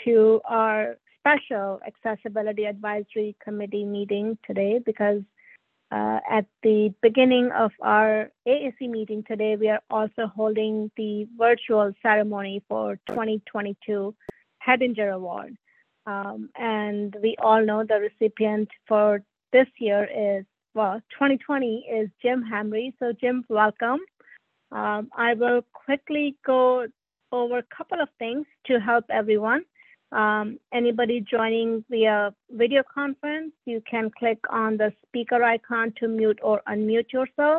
to our special Accessibility Advisory Committee meeting today because at the beginning of our AAC meeting today, we are also holding the virtual ceremony for 2022 Hedinger Award. And we all know the recipient for this year is, 2020 is Jim Hamre. So Jim, welcome. I will quickly go over a couple of things to help everyone. Anybody joining via video conference, you can click on the speaker icon to mute or unmute yourself.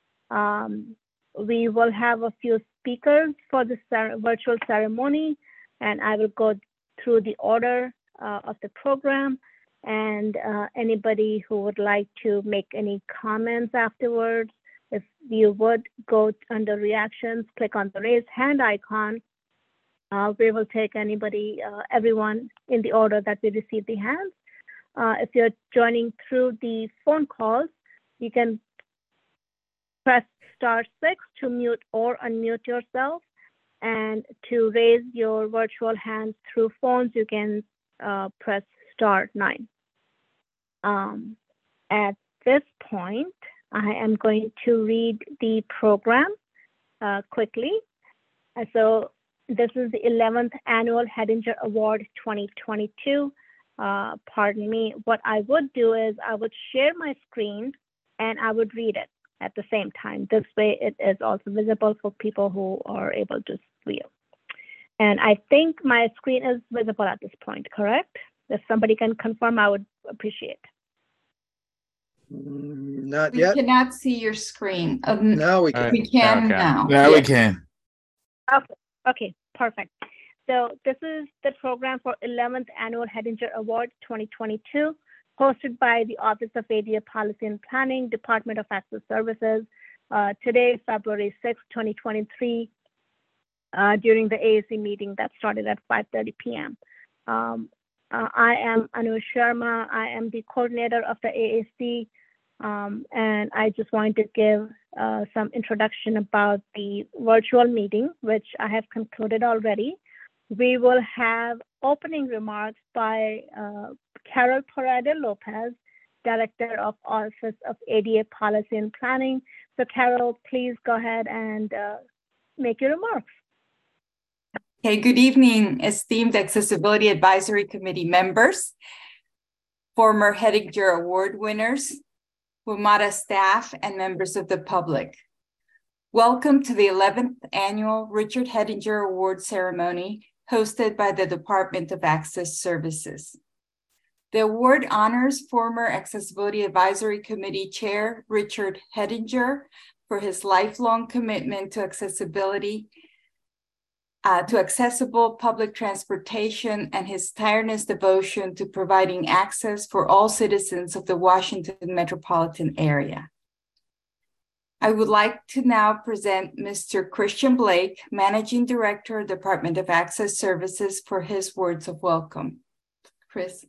We will have a few speakers for the virtual ceremony, and I will go through the order of the program. And anybody who would like to make any comments afterwards, if you would go under reactions, click on the raise hand icon. We will take everyone in the order that we receive the hands. If you're joining through the phone calls, you can press *6 to mute or unmute yourself. And to raise your virtual hands through phones, you can press *9. At this point, I am going to read the program quickly. So this is the 11th Annual Hedinger Award 2022. Pardon me. What I would do is I would share my screen and I would read it at the same time. This way it is also visible for people who are able to view. And I think my screen is visible at this point, correct? If somebody can confirm, I would appreciate. Not yet. We cannot see your screen. No, we can. We can now. Now we can. Okay, perfect. So this is the program for 11th Annual Hedinger Award 2022, hosted by the Office of ADA Policy and Planning, Department of Access Services. Today, February 6, 2023, during the AAC meeting that started at 5:30 p.m. I am Anu Sharma. I am the coordinator of the AAC, and I just wanted to give some introduction about the virtual meeting, which I have concluded already. We will have opening remarks by Carol Paredes Lopez, Director of Office of ADA Policy and Planning. So Carol, please go ahead and make your remarks. Okay, good evening, esteemed Accessibility Advisory Committee members, former Hedinger Award winners, WMATA staff, and members of the public. Welcome to the 11th Annual Richard Hedinger Award ceremony hosted by the Department of Access Services. The award honors former Accessibility Advisory Committee Chair Richard Hedinger for his lifelong commitment to accessibility, to accessible public transportation, and his tireless devotion to providing access for all citizens of the Washington metropolitan area. I would like to now present Mr. Christian Blake, Managing Director, Department of Access Services, for his words of welcome. Chris.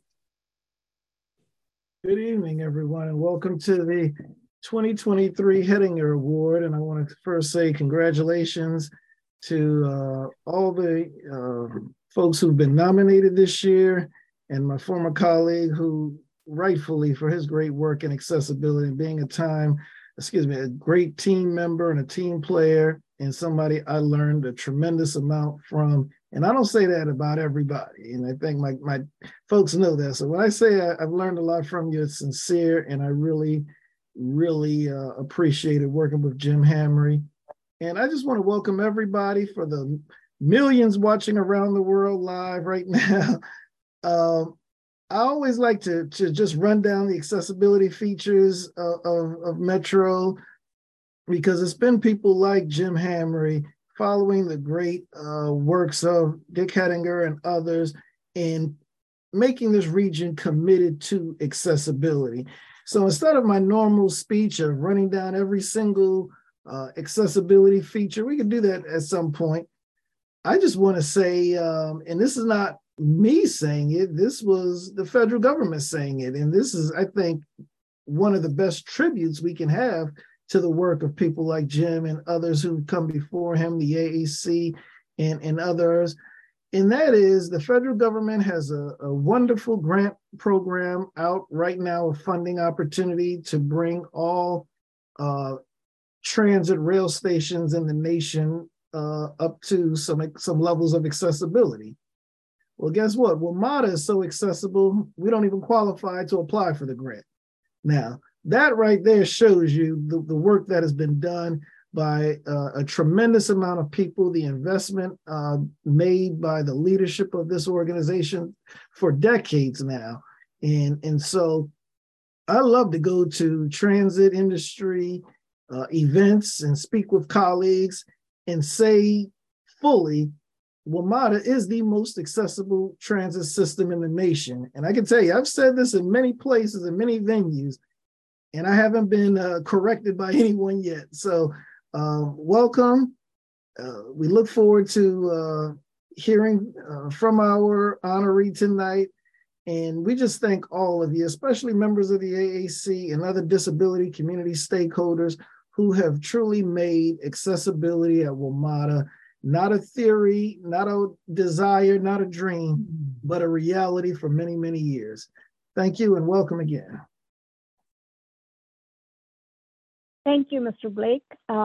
Good evening, everyone, and welcome to the 2023 Hedinger Award. And I want to first say congratulations to all the folks who've been nominated this year, and my former colleague who rightfully, for his great work in accessibility and being a great team member and a team player, and somebody I learned a tremendous amount from. And I don't say that about everybody, and I think my folks know that. So when I say I've learned a lot from you, it's sincere, and I really appreciated working with Jim Hamre. And I just want to welcome everybody for the millions watching around the world live right now. I always like to just run down the accessibility features of Metro, because it's been people like Jim Hamre following the great works of Dick Hedinger and others in making this region committed to accessibility. So instead of my normal speech of running down every single accessibility feature, we could do that at some point. I just want to say, and this is not me saying it, this was the federal government saying it. And this is, I think, one of the best tributes we can have to the work of people like Jim and others who've come before him, the AAC and others. And that is the federal government has a wonderful grant program out right now, a funding opportunity to bring all transit rail stations in the nation up to some levels of accessibility. Well, guess what? WMATA is so accessible, we don't even qualify to apply for the grant. Now, that right there shows you the work that has been done by a tremendous amount of people, the investment made by the leadership of this organization for decades now. And so I love to go to transit industry events and speak with colleagues and say fully, WMATA is the most accessible transit system in the nation. And I can tell you, I've said this in many places and many venues, and I haven't been corrected by anyone yet. So welcome. We look forward to hearing from our honoree tonight. And we just thank all of you, especially members of the AAC and other disability community stakeholders who have truly made accessibility at WMATA not a theory, not a desire, not a dream, but a reality for many, many years. Thank you and welcome again. Thank you, Mr. Blake.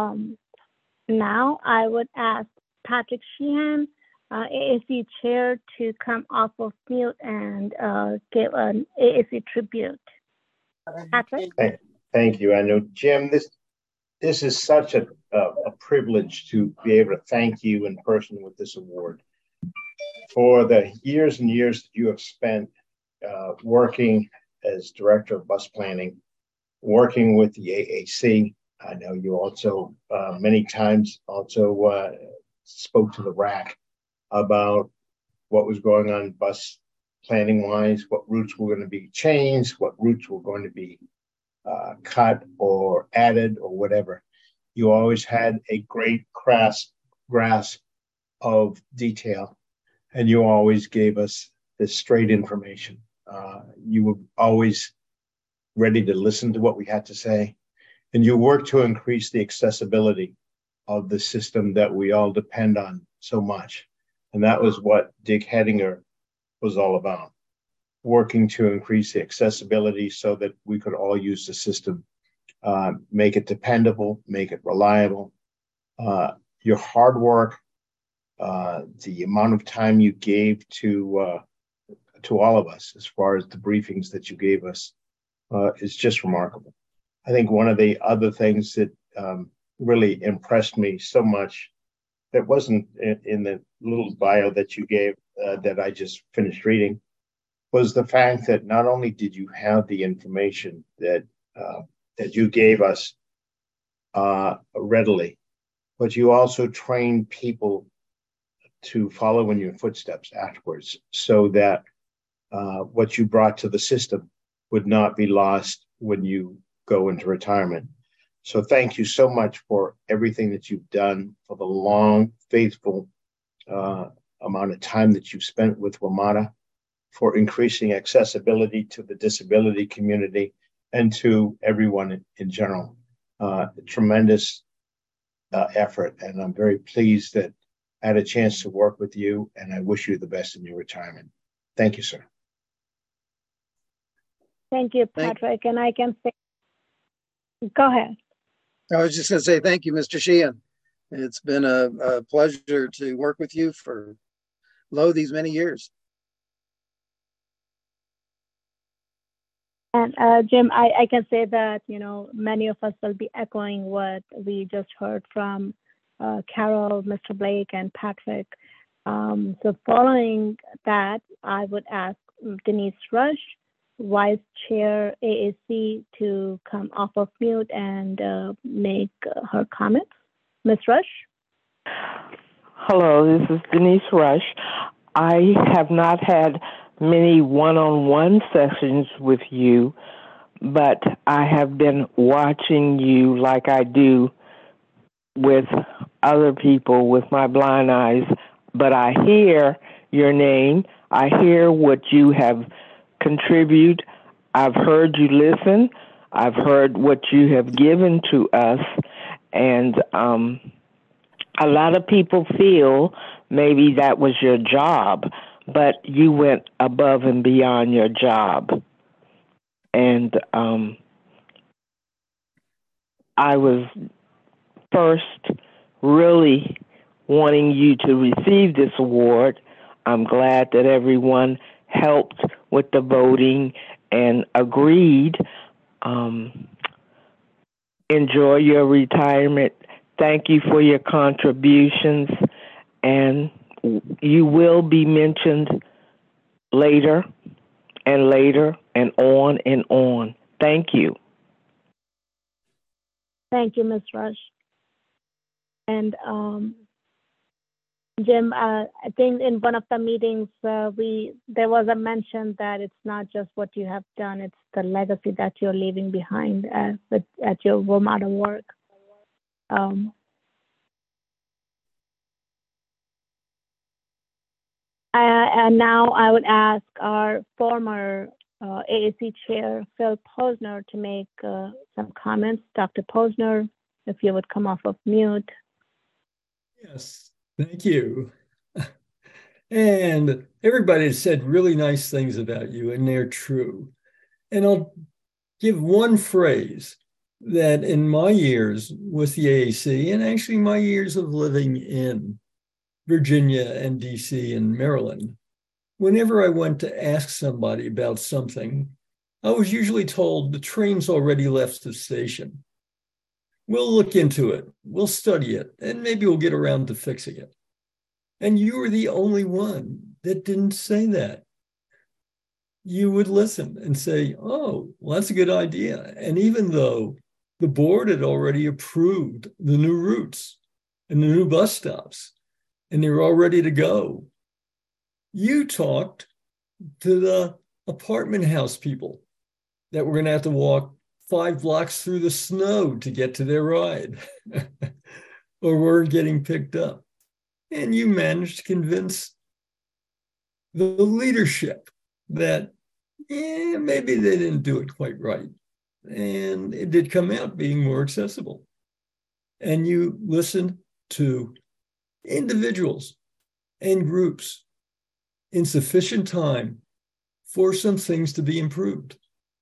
Now I would ask Patrick Sheehan, AAC Chair, to come off of mute and give an AAC tribute. Patrick? Thank you. I know, Jim, this is such a privilege to be able to thank you in person with this award for the years and years that you have spent working as Director of Bus Planning, working with the AAC. I know you also many times also spoke to the RAC about what was going on bus planning wise, what routes were going to be changed, what routes were going to be cut or added or whatever. You always had a great grasp of detail, and you always gave us the straight information. You were always ready to listen to what we had to say, and you worked to increase the accessibility of the system that we all depend on so much. And that was what Dick Hedinger was all about, working to increase the accessibility so that we could all use the system, make it dependable, make it reliable. Your hard work, the amount of time you gave to all of us as far as the briefings that you gave us is just remarkable. I think one of the other things that really impressed me so much that wasn't in the little bio that you gave that I just finished reading was the fact that not only did you have the information that you gave us readily, but you also trained people to follow in your footsteps afterwards so that what you brought to the system would not be lost when you go into retirement. So thank you so much for everything that you've done, for the long, faithful amount of time that you've spent with WMATA, for increasing accessibility to the disability community and to everyone in general. Tremendous effort, and I'm very pleased that I had a chance to work with you, and I wish you the best in your retirement. Thank you, sir. Thank you, Patrick. And I can say, go ahead. I was just going to say thank you, Mr. Sheehan. It's been a pleasure to work with you for these many years. And Jim, I can say that, many of us will be echoing what we just heard from Carol, Mr. Blake, and Patrick. So following that, I would ask Denise Rush, Vice Chair AAC, to come off of mute and make her comments. Ms. Rush? Hello, this is Denise Rush. I have not had many one-on-one sessions with you, but I have been watching you like I do with other people with my blind eyes. But I hear your name. I hear what you have contributed. I've heard you listen. I've heard what you have given to us. And a lot of people feel maybe that was your job, but you went above and beyond your job. And I was first really wanting you to receive this award. I'm glad that everyone helped with the voting and agreed. Enjoy your retirement. Thank you for your contributions, and you will be mentioned later and later and on and on. Thank you. Thank you, Ms. Rush. And Jim, I think in one of the meetings, there was a mention that it's not just what you have done, it's the legacy that you're leaving behind at your WMATA work. And now I would ask our former AAC Chair, Phil Posner, to make some comments. Dr. Posner, if you would come off of mute. Yes, thank you. And everybody has said really nice things about you, and they're true. And I'll give one phrase that in my years with the AAC, and actually my years of living in Virginia and DC and Maryland, whenever I went to ask somebody about something, I was usually told the train's already left the station. We'll look into it, we'll study it, and maybe we'll get around to fixing it. And you were the only one that didn't say that. You would listen and say, oh, well, that's a good idea. And even though the board had already approved the new routes and the new bus stops, and they were all ready to go, you talked to the apartment house people that were going to have to walk 5 blocks through the snow to get to their ride or were getting picked up. And you managed to convince the leadership that maybe they didn't do it quite right. And it did come out being more accessible. And you listened to individuals and groups in sufficient time for some things to be improved.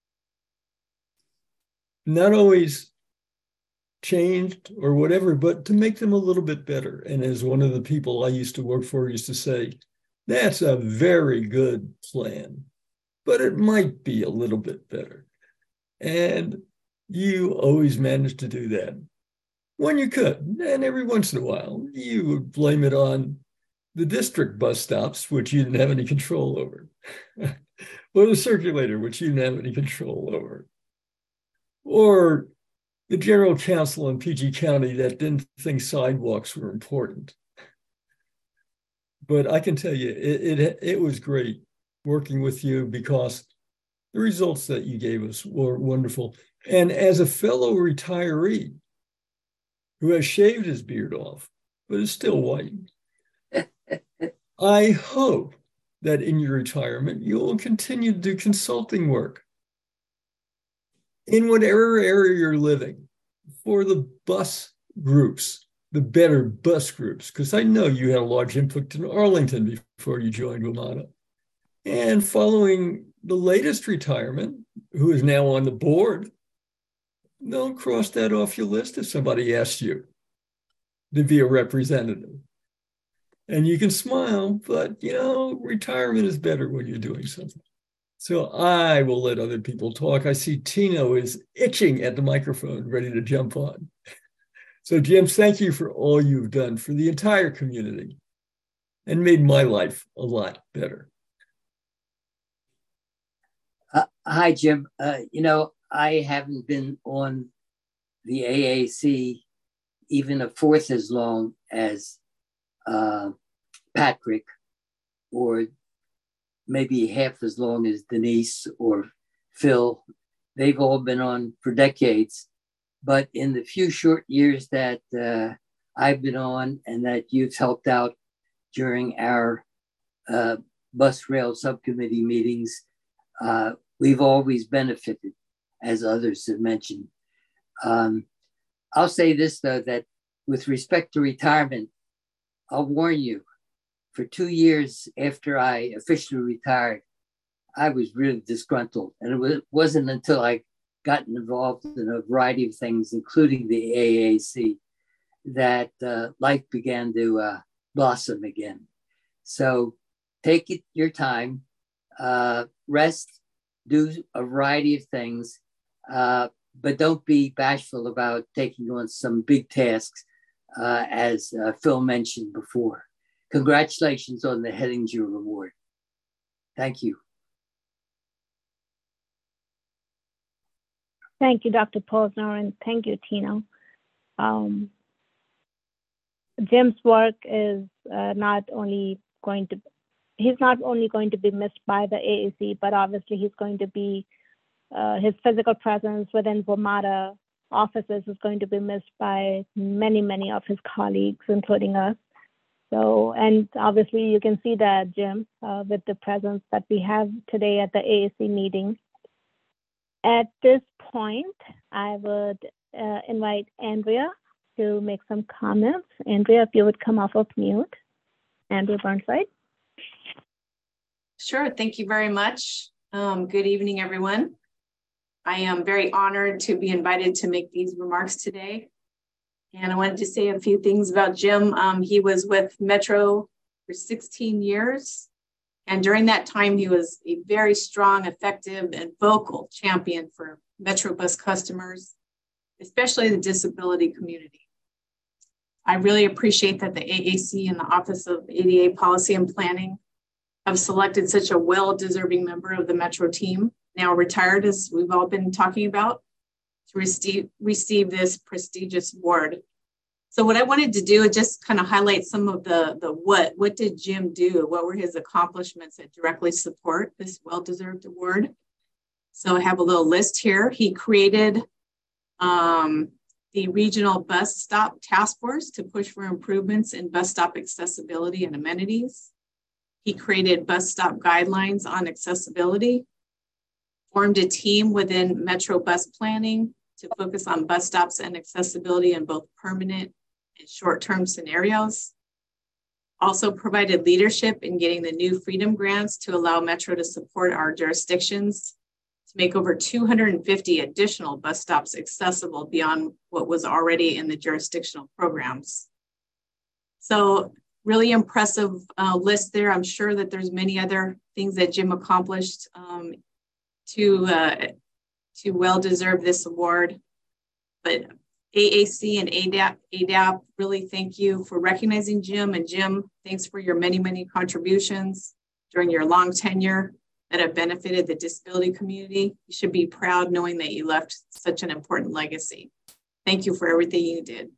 Not always changed or whatever, but to make them a little bit better. And as one of the people I used to work for used to say, that's a very good plan, but it might be a little bit better. And you always managed to do that when you could. And every once in a while, you would blame it on the district bus stops, which you didn't have any control over, or the circulator, which you didn't have any control over, or the general counsel in PG County that didn't think sidewalks were important. But I can tell you, it was great working with you because the results that you gave us were wonderful. And as a fellow retiree who has shaved his beard off, but is still white, I hope that in your retirement, you will continue to do consulting work in whatever area you're living for the bus groups, the better bus groups, because I know you had a large input in Arlington before you joined WMATA. And following the latest retirement, who is now on the board, don't cross that off your list if somebody asks you to be a representative. And you can smile, but retirement is better when you're doing something. So I will let other people talk. I see Tino is itching at the microphone, ready to jump on. So Jim, thank you for all you've done for the entire community and made my life a lot better. Hi, Jim. I haven't been on the AAC even a fourth as long as Patrick, or maybe half as long as Denise or Phil. They've all been on for decades. But in the few short years that I've been on and that you've helped out during our bus rail subcommittee meetings, we've always benefited, as others have mentioned. I'll say this, though, that with respect to retirement, I'll warn you, for 2 years after I officially retired, I was really disgruntled. And it wasn't until I got involved in a variety of things, including the AAC, that life began to blossom again. So take your time, rest, do a variety of things, but don't be bashful about taking on some big tasks, as Phil mentioned before. Congratulations on the Hettinger Award. Thank you. Thank you, Dr. Posner, and thank you, Tina. Jim's work is he's not only going to be missed by the AAC, but obviously he's going to be, his physical presence within WMATA offices is going to be missed by many, many of his colleagues, including us. So, and obviously you can see that, Jim, with the presence that we have today at the AAC meeting. At this point, I would invite Andrea to make some comments. Andrea, if you would come off of mute. Andrea Burnside. Sure, thank you very much. Good evening, everyone. I am very honored to be invited to make these remarks today. And I wanted to say a few things about Jim. He was with Metro for 16 years. And during that time, he was a very strong, effective, and vocal champion for Metro Bus customers, especially the disability community. I really appreciate that the AAC and the Office of ADA Policy and Planning have selected such a well-deserving member of the Metro team, now retired, as we've all been talking about, to receive this prestigious award. So what I wanted to do is just kind of highlight some of the what did Jim do? What were his accomplishments that directly support this well-deserved award? So I have a little list here. He created the Regional Bus Stop Task Force to push for improvements in bus stop accessibility and amenities. He created bus stop guidelines on accessibility, formed a team within Metro Bus Planning to focus on bus stops and accessibility in both permanent and short-term scenarios. Also provided leadership in getting the new Freedom Grants to allow Metro to support our jurisdictions to make over 250 additional bus stops accessible beyond what was already in the jurisdictional programs. So really impressive list there. I'm sure that there's many other things that Jim accomplished to well deserve this award. But AAC and ADAP really thank you for recognizing Jim. And Jim, thanks for your many, many contributions during your long tenure that have benefited the disability community. You should be proud knowing that you left such an important legacy. Thank you for everything you did.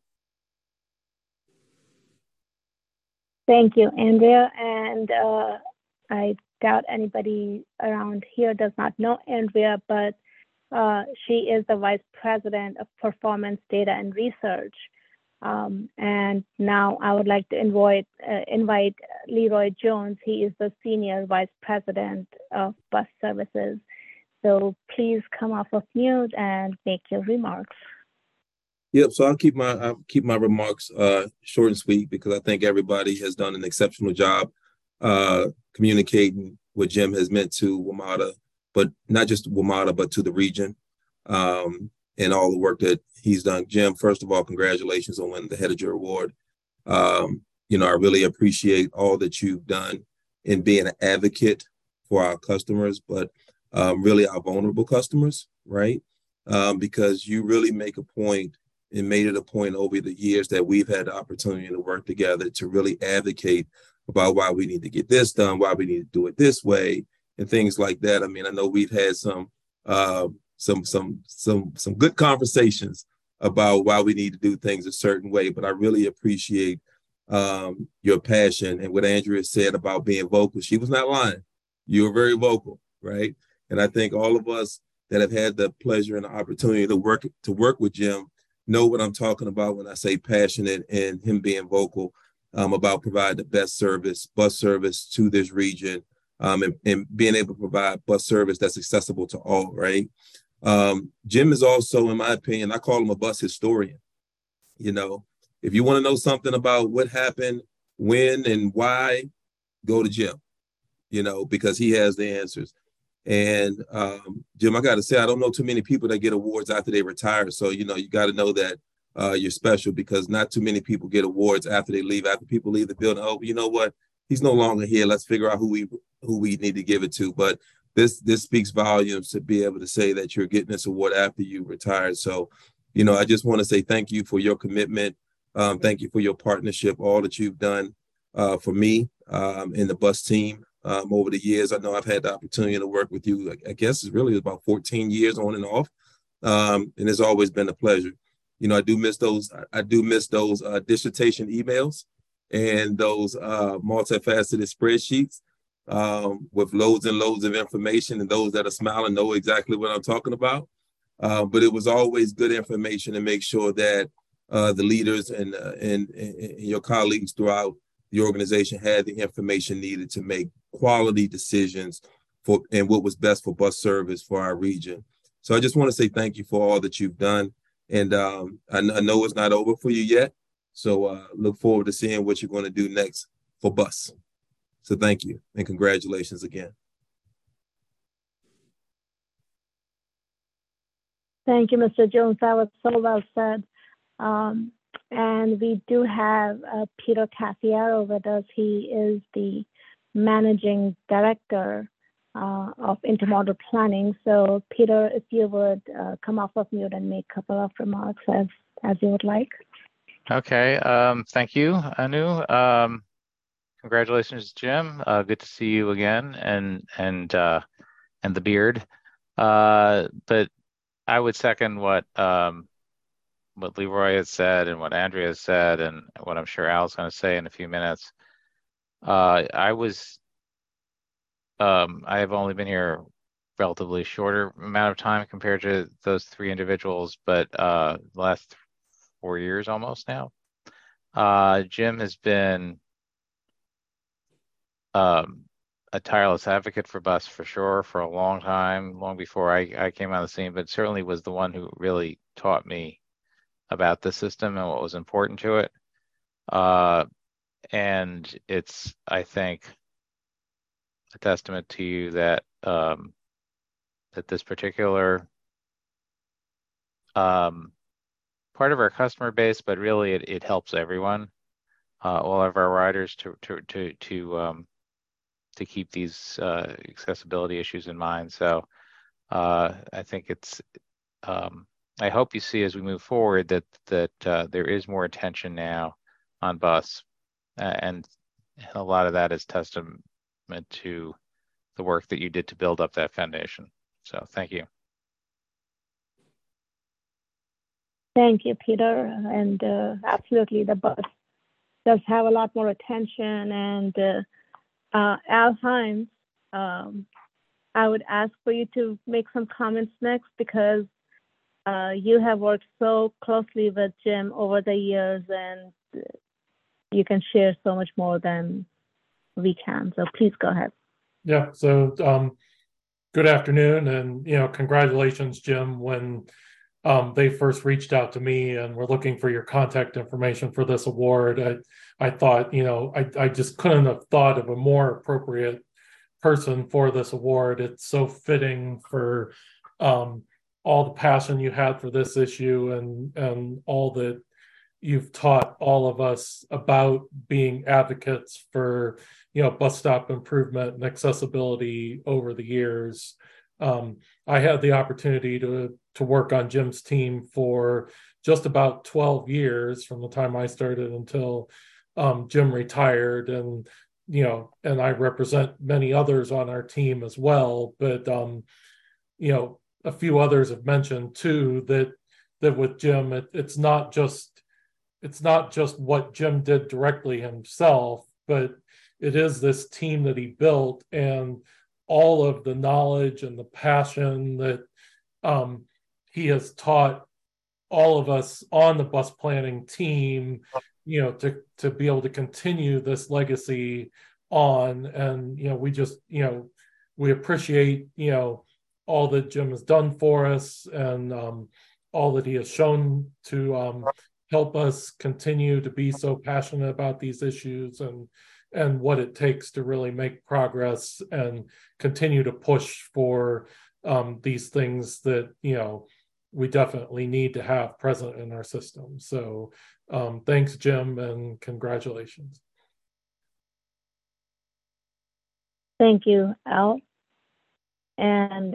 Thank you, Andrea. And I doubt anybody around here does not know Andrea, but she is the Vice President of Performance Data and Research. And now I would like to invite Leroy Jones. He is the Senior Vice President of Bus Services. So please come off of mute and make your remarks. Yep. So I'll keep my remarks short and sweet, because I think everybody has done an exceptional job communicating what Jim has meant to WMATA, but not just WMATA, but to the region, and all the work that he's done. Jim, first of all, congratulations on winning the Hettinger Award. You know, I really appreciate all that you've done in being an advocate for our customers, but really our vulnerable customers, right? Because you really make a point and made it a point over the years that we've had the opportunity to work together to really advocate about why we need to get this done, why we need to do it this way, and things like that. I mean, I know we've had some good conversations about why we need to do things a certain way, but I really appreciate your passion and what Andrea said about being vocal. She was not lying. You were very vocal, right? And I think all of us that have had the pleasure and the opportunity to work with Jim know what I'm talking about when I say passionate and him being vocal about providing the best service, bus service to this region, and being able to provide bus service that's accessible to all, right? Jim is also, in my opinion, I call him a bus historian. You know, if you want to know something about what happened, when, and why go to Jim, because he has the answers. And Jim, I got to say, I don't know too many people that get awards after they retire. So, you got to know that you're special, because not too many people get awards after they leave, after people leave the building. Oh, you know what? He's no longer here. Let's figure out who we need to give it to. But this speaks volumes to be able to say that you're getting this award after you retired. So, I just want to say thank you for your commitment. Thank you for your partnership, all that you've done for me and the bus team over the years. I know I've had the opportunity to work with you. I guess it's really about 14 years on and off, and it's always been a pleasure. I do miss those. I do miss those dissertation emails and those multifaceted spreadsheets with loads and loads of information, and those that are smiling know exactly what I'm talking about. But it was always good information to make sure that the leaders and your colleagues throughout the organization had the information needed to make quality decisions and what was best for bus service for our region. So I just want to say thank you for all that you've done. And I know it's not over for you yet. So look forward to seeing what you're going to do next for bus. So thank you and congratulations again. Thank you, Mr. Jones. That was so well said. And we do have Peter Cafiero with us. He is the managing director of intermodal planning. So, Peter, if you would come off of mute and make a couple of remarks as you would like. Okay. Thank you, Anu. Congratulations, Jim. Good to see you again, and the beard. But I would second what Leroy has said and what Andrea has said and what I'm sure Al's going to say in a few minutes. I have only been here relatively shorter amount of time compared to those three individuals, but the last 4 years almost now. Jim has been a tireless advocate for bus for sure for a long time, long before I came on the scene, but certainly was the one who really taught me about the system and what was important to it. And it's, I think, a testament to you that that this particular part of our customer base, but really it helps everyone, all of our riders to keep these accessibility issues in mind. So I think it's, I hope you see as we move forward that there is more attention now on bus, and a lot of that is testament to the work that you did to build up that foundation. So thank you. Thank you, Peter. And absolutely, the bus does have a lot more attention. And Al Hines, I would ask for you to make some comments next, because you have worked so closely with Jim over the years, and you can share so much more than we can. So please go ahead. Yeah. So good afternoon, and congratulations, Jim. When they first reached out to me and were looking for your contact information for this award, I thought, I just couldn't have thought of a more appropriate person for this award. It's so fitting for all the passion you had for this issue and all that you've taught all of us about being advocates for, bus stop improvement and accessibility over the years. I had the opportunity to work on Jim's team for just about 12 years, from the time I started until Jim retired, and I represent many others on our team as well. But a few others have mentioned too that with Jim, it's not just what Jim did directly himself, but it is this team that he built, and all of the knowledge and the passion that he has taught all of us on the bus planning team, to be able to continue this legacy on. And, we appreciate, all that Jim has done for us, and all that he has shown to help us continue to be so passionate about these issues and and what it takes to really make progress and continue to push for these things that, you know, we definitely need to have present in our system. So thanks, Jim, and congratulations. Thank you, Al. And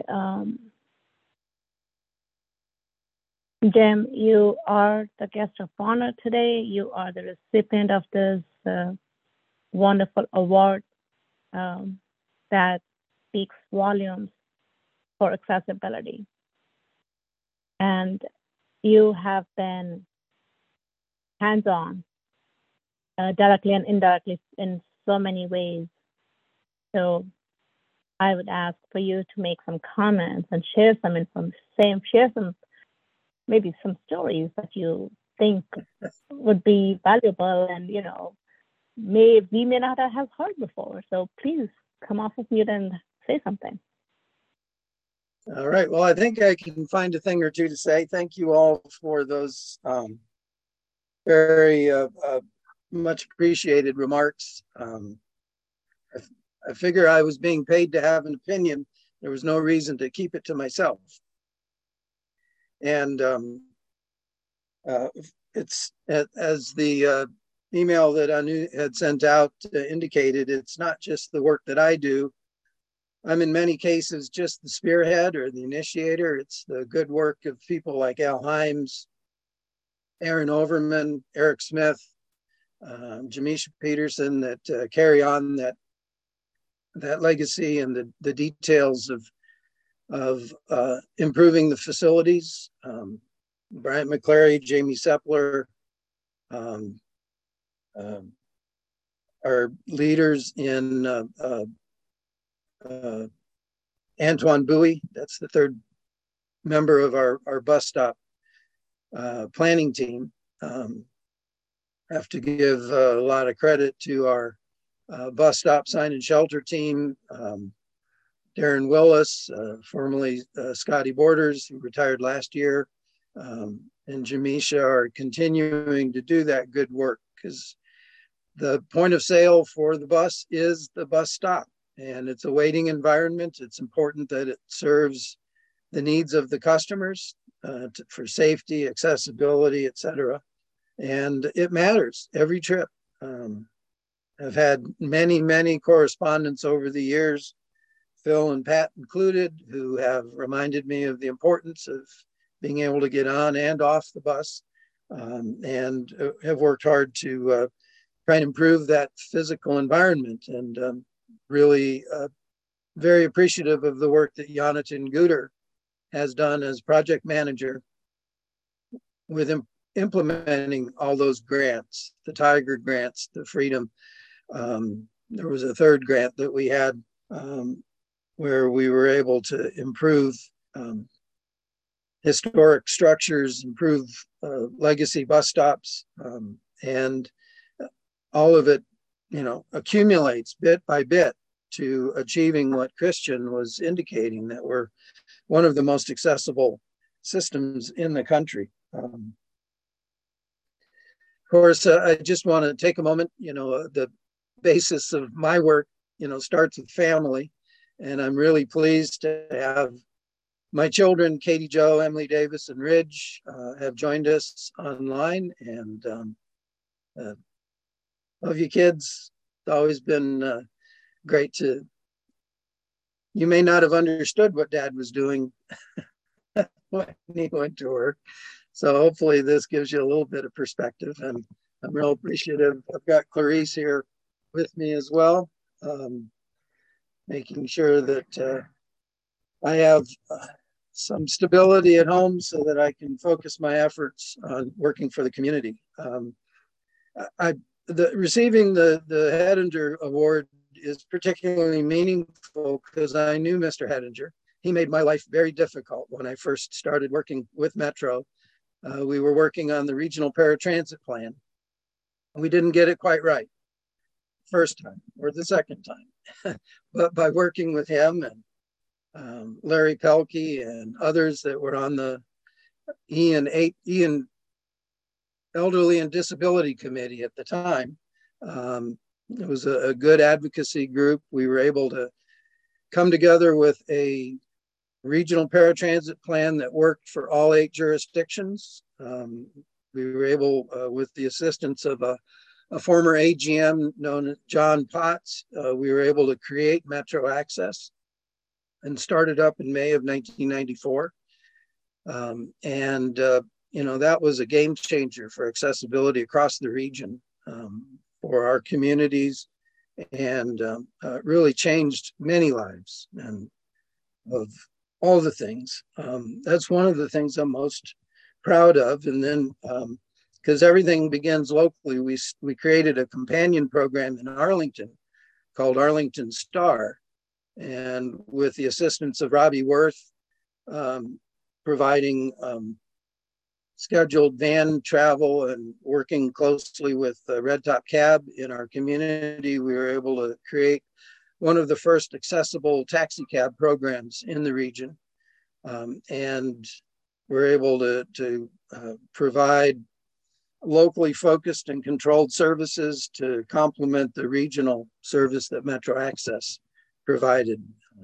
Jim, you are the guest of honor today. You are the recipient of this wonderful award that speaks volumes for accessibility. And you have been hands-on, directly and indirectly in so many ways. So I would ask for you to make some comments and share some information, share some, maybe some stories that you think would be valuable and, you know, we may not have heard before. So please come off of mute and say something. All right. Well, I think I can find a thing or two to say. Thank you all for those very much appreciated remarks. I figure I was being paid to have an opinion. There was no reason to keep it to myself. And it's as the email that Anu had sent out indicated, it's not just the work that I do. I'm in many cases just the spearhead or the initiator. It's the good work of people like Al Himes, Aaron Overman, Eric Smith, Jamisha Peterson that carry on that legacy and the details of improving the facilities. Bryant McClary, Jamie Sepler, our leaders in Antoine Bowie, that's the third member of our bus stop planning team. Have to give a lot of credit to our bus stop sign and shelter team, Darren Willis, formerly Scotty Borders, who retired last year, and Jamisha are continuing to do that good work because the point of sale for the bus is the bus stop, and it's a waiting environment. It's important that it serves the needs of the customers for safety, accessibility, etc. And it matters every trip. I've had many correspondents over the years, Phil and Pat included, who have reminded me of the importance of being able to get on and off the bus, and have worked hard to try and improve that physical environment. And really very appreciative of the work that Jonathan Guter has done as project manager with implementing all those grants, the Tiger grants, the Freedom. There was a third grant that we had where we were able to improve historic structures, improve legacy bus stops, and all of it, you know, accumulates bit by bit to achieving what Christian was indicating, that we're one of the most accessible systems in the country. Of course, I just want to take a moment, you know, the basis of my work, you know, starts with family. And I'm really pleased to have my children, Katie Jo, Emily Davis, and Ridge, have joined us online. And love you kids. It's always been great to, you may not have understood what Dad was doing when he went to work. So hopefully this gives you a little bit of perspective, and I'm real appreciative. I've got Clarice here with me as well, making sure that I have some stability at home so that I can focus my efforts on working for the community. Receiving the Hedinger Award is particularly meaningful because I knew Mr. Hedinger. He made my life very difficult when I first started working with Metro. We were working on the regional paratransit plan. We didn't get it quite right first time or the second time, but by working with him and Larry Pelkey and others that were on the Ian Elderly and Disability Committee at the time, It was a good advocacy group. We were able to come together with a regional paratransit plan that worked for all 8 jurisdictions. We were able, with the assistance of a former AGM known as John Potts, we were able to create Metro Access and started up in May of 1994. You know, that was a game changer for accessibility across the region for our communities, and really changed many lives and of all the things. That's one of the things I'm most proud of. And then, because everything begins locally, we created a companion program in Arlington called Arlington Star, and with the assistance of Robbie Worth, providing scheduled van travel and working closely with Red Top Cab in our community, we were able to create one of the first accessible taxi cab programs in the region. And we're able to provide locally focused and controlled services to complement the regional service that Metro Access provided.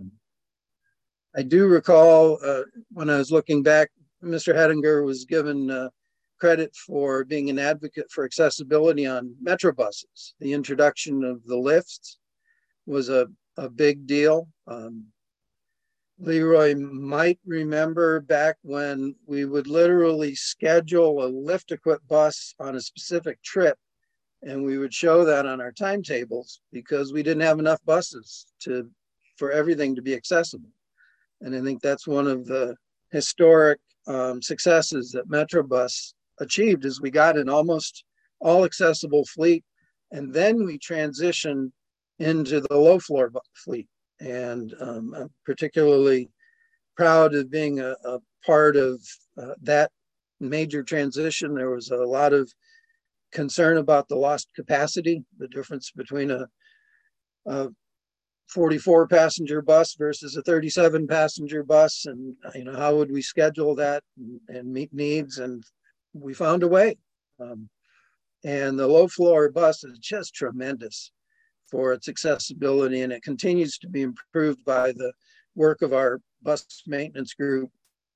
I do recall when I was looking back, Mr. Hettinger was given credit for being an advocate for accessibility on Metro buses. The introduction of the lifts was a big deal. Leroy might remember back when we would literally schedule a lift-equipped bus on a specific trip, and we would show that on our timetables because we didn't have enough buses for everything to be accessible. And I think that's one of the historic successes that Metrobus achieved, is we got an almost all accessible fleet, and then we transitioned into the low floor fleet. And I'm particularly proud of being a part of that major transition. There was a lot of concern about the lost capacity, the difference between a 44 passenger bus versus a 37 passenger bus, and you know, how would we schedule that and meet needs, and we found a way. And the low floor bus is just tremendous for its accessibility, and it continues to be improved by the work of our bus maintenance group.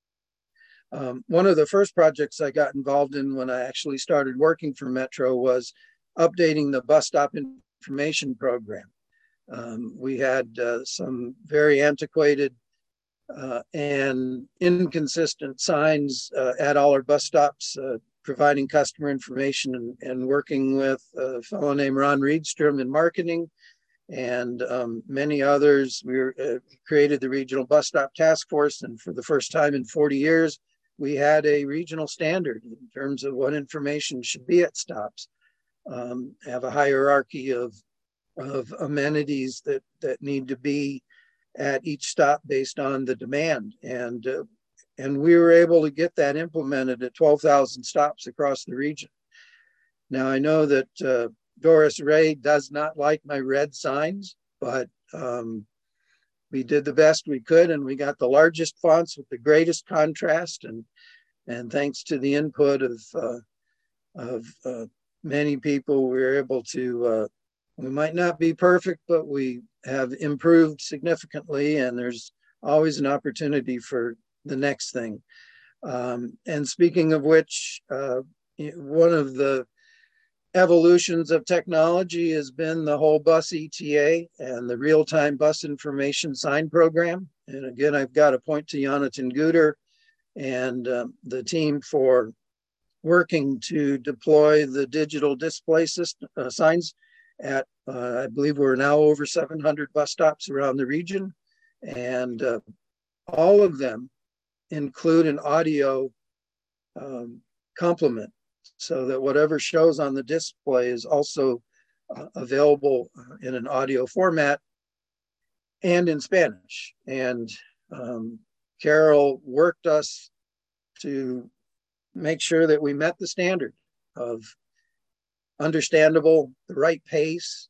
One of the first projects I got involved in when I actually started working for Metro was updating the bus stop information program. We had some very antiquated and inconsistent signs at all our bus stops, providing customer information, and working with a fellow named Ron Reedstrom in marketing and many others. We created the Regional Bus Stop Task Force, and for the first time in 40 years, we had a regional standard in terms of what information should be at stops. Have a hierarchy of amenities that need to be at each stop based on the demand. And we were able to get that implemented at 12,000 stops across the region. Now, I know that Doris Ray does not like my red signs, but we did the best we could, and we got the largest fonts with the greatest contrast. And thanks to the input of many people, we were able to, we might not be perfect, but we have improved significantly, and there's always an opportunity for the next thing. And speaking of which, one of the evolutions of technology has been the whole bus ETA and the real-time bus information sign program. And again, I've got to point to Jonathan Guder and the team for working to deploy the digital display system, signs at, I believe we're now over 700 bus stops around the region. And all of them include an audio complement, so that whatever shows on the display is also available in an audio format and in Spanish. And Carol worked us to make sure that we met the standard of understandable, the right pace,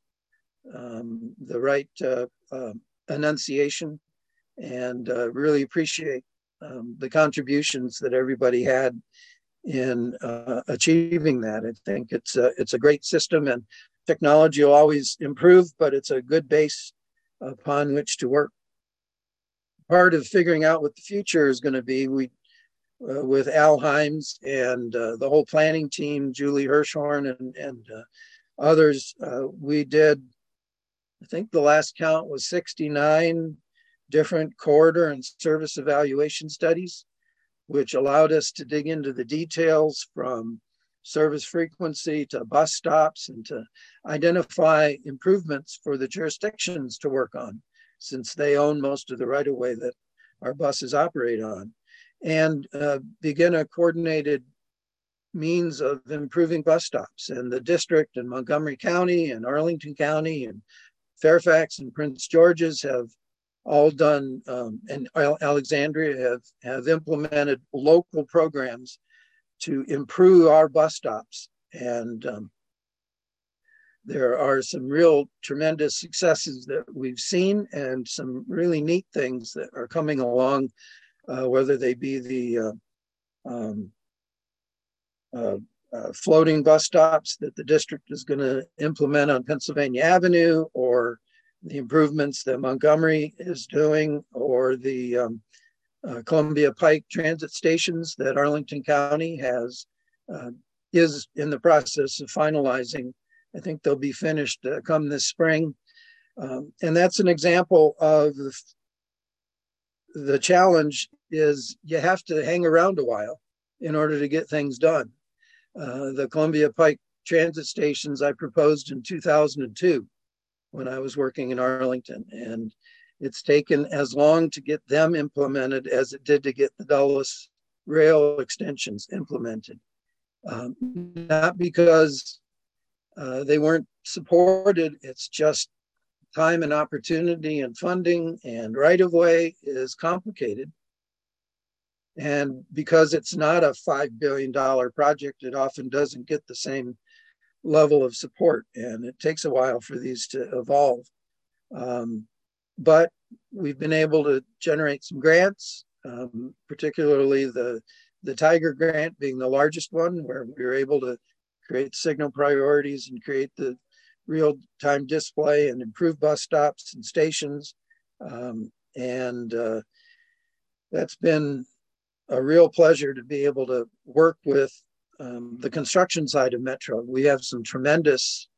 the right enunciation, and really appreciate the contributions that everybody had in achieving that. I think it's a great system, and Technology will always improve, but it's a good base upon which to work. Part of figuring out what the future is going to be, with Al Himes and the whole planning team, Julie Hirschhorn and others, we did, I think the last count was 69 different corridor and service evaluation studies, which allowed us to dig into the details from service frequency to bus stops and to identify improvements for the jurisdictions to work on, since they own most of the right-of-way that our buses operate on, and begin a coordinated means of improving bus stops. And the district and Montgomery County and Arlington County and Fairfax and Prince George's have all done, and Alexandria have implemented local programs to improve our bus stops. And there are some real tremendous successes that we've seen, and some really neat things that are coming along, whether they be the floating bus stops that the district is going to implement on Pennsylvania Avenue, or the improvements that Montgomery is doing, or the Columbia Pike transit stations that Arlington County is in the process of finalizing. I think they'll be finished come this spring. And that's an example of the challenge is you have to hang around a while in order to get things done. The Columbia Pike transit stations I proposed in 2002 when I was working in Arlington, and it's taken as long to get them implemented as it did to get the Dulles rail extensions implemented. Not because they weren't supported, it's just time and opportunity and funding and right-of-way is complicated. And because it's not a $5 billion project, it often doesn't get the same level of support, and it takes a while for these to evolve. But we've been able to generate some grants, particularly the Tiger grant being the largest one, where we were able to create signal priorities and create the real-time display and improve bus stops and stations. That's been a real pleasure to be able to work with the construction side of Metro. We have some tremendous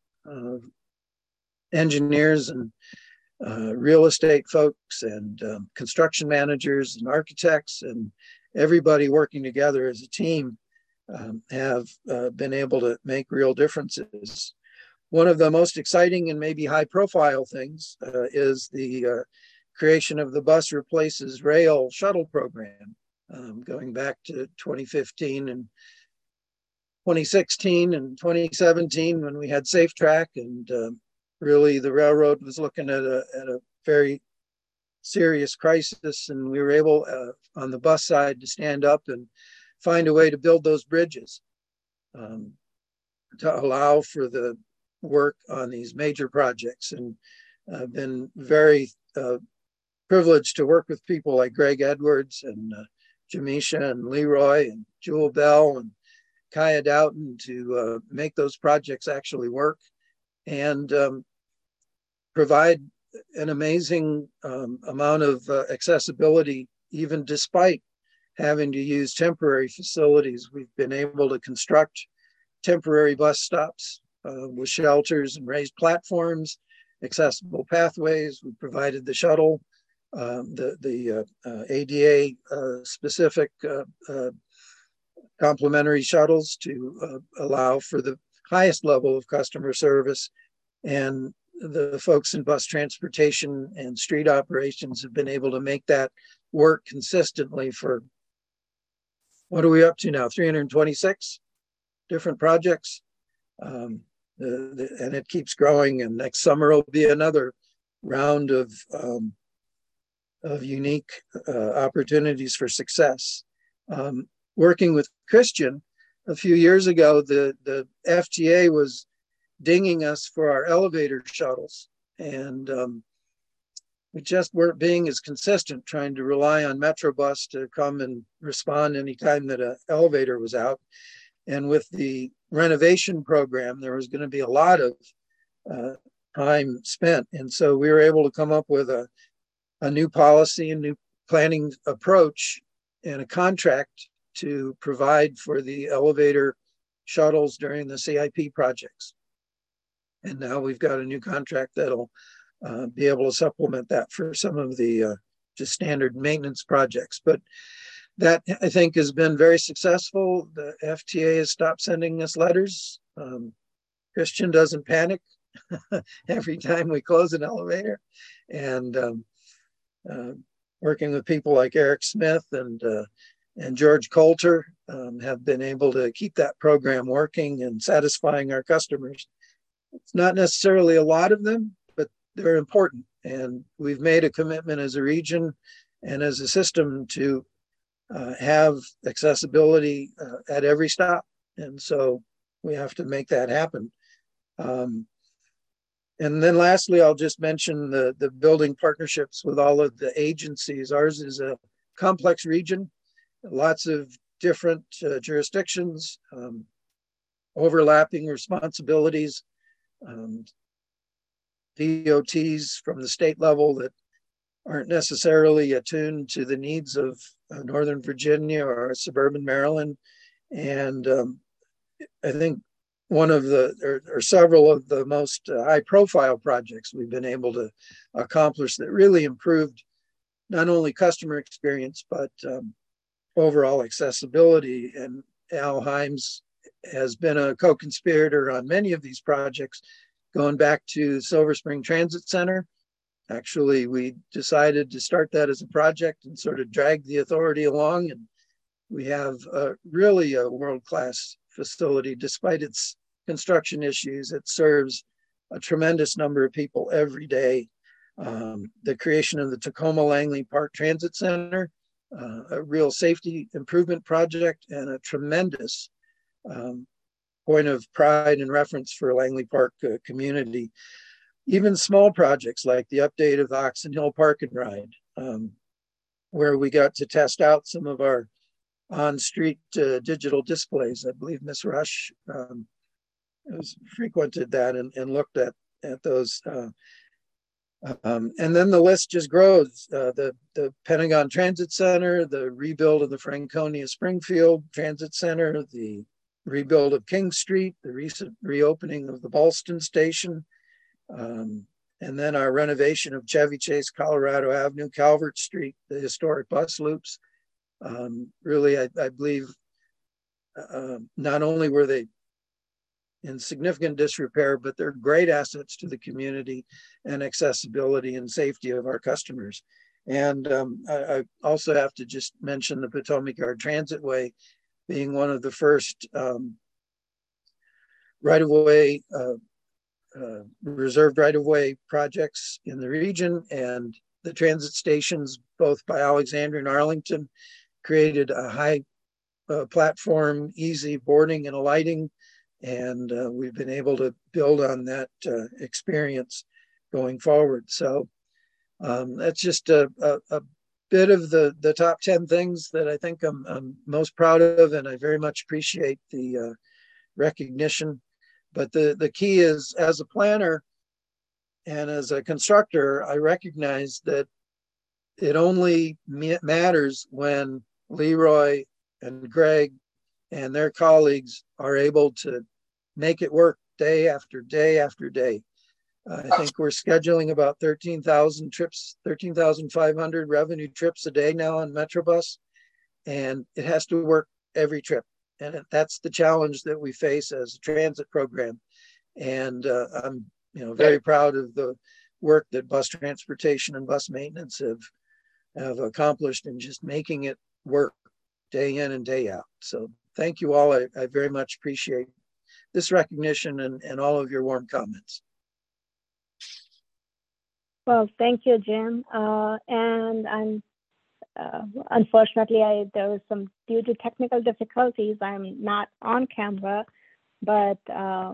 engineers and real estate folks and construction managers and architects, and everybody working together as a team have been able to make real differences. One of the most exciting and maybe high profile things is the creation of the Bus Replaces Rail shuttle program, going back to 2015 and 2016 and 2017 when we had Safe Track, and really the railroad was looking at a very serious crisis, and we were able on the bus side to stand up and find a way to build those bridges to allow for the work on these major projects. And I've been very privileged to work with people like Greg Edwards and Jamisha and Leroy and Jewel Bell and Kaya Doughton to make those projects actually work and provide an amazing amount of accessibility, even despite having to use temporary facilities. We've been able to construct temporary bus stops with shelters and raised platforms, accessible pathways. We provided the shuttle, the ADA specific complimentary shuttles to allow for the highest level of customer service. And the folks in bus transportation and street operations have been able to make that work consistently for, what are we up to now? 326 different projects. And it keeps growing, and next summer will be another round of unique opportunities for success. Working with Christian a few years ago, the FTA was dinging us for our elevator shuttles, and we just weren't being as consistent, trying to rely on Metrobus to come and respond anytime that an elevator was out. And with the renovation program, there was going to be a lot of time spent. And so we were able to come up with a new policy and new planning approach and a contract to provide for the elevator shuttles during the CIP projects. And now we've got a new contract that'll be able to supplement that for some of the just standard maintenance projects. But that, I think, has been very successful. The FTA has stopped sending us letters. Christian doesn't panic every time we close an elevator. And working with people like Eric Smith and George Coulter have been able to keep that program working and satisfying our customers. It's not necessarily a lot of them, but they're important. And we've made a commitment as a region and as a system to have accessibility at every stop. And so we have to make that happen. And then lastly, I'll just mention the building partnerships with all of the agencies. Ours is a complex region, lots of different jurisdictions, overlapping responsibilities, DOTs from the state level that aren't necessarily attuned to the needs of Northern Virginia or suburban Maryland. And I think one of the, or several of the most high profile projects we've been able to accomplish that really improved not only customer experience, but overall accessibility. And Al Himes has been a co-conspirator on many of these projects, going back to Silver Spring Transit Center. Actually, we decided to start that as a project and sort of drag the authority along. And we have really a world-class facility. Despite its construction issues, it serves a tremendous number of people every day. The creation of the Tacoma Langley Park Transit Center, a real safety improvement project and a tremendous point of pride and reference for Langley Park community. Even small projects like the update of the Oxon Hill Park and Ride, where we got to test out some of our on-street digital displays. I believe Ms. Rush has frequented that and looked at those. And then the list just grows. The Pentagon Transit Center, the rebuild of the Franconia Springfield Transit Center, the rebuild of King Street, the recent reopening of the Ballston Station, and then our renovation of Chevy Chase, Colorado Avenue, Calvert Street, the historic bus loops. Really, I believe not only were they in significant disrepair, but they're great assets to the community and accessibility and safety of our customers. And I also have to just mention the Potomac Yard Transitway being one of the first right-of-way, reserved right-of-way projects in the region. And the transit stations, both by Alexandria and Arlington, created a high platform, easy boarding and alighting. And we've been able to build on that experience going forward. So that's just a bit of the top 10 things that I think I'm most proud of, and I very much appreciate the recognition. But the key is, as a planner and as a constructor, I recognize that it only matters when Leroy and Greg and their colleagues are able to make it work day after day after day. I think we're scheduling about 13,000 trips, 13,500 revenue trips a day now on Metrobus, and it has to work every trip. And that's the challenge that we face as a transit program. And I'm very proud of the work that bus transportation and bus maintenance have accomplished in just making it work day in and day out. So thank you all. I very much appreciate this recognition and all of your warm comments. Well, thank you, Jim. And I'm unfortunately, there was due to technical difficulties, I'm not on camera, but I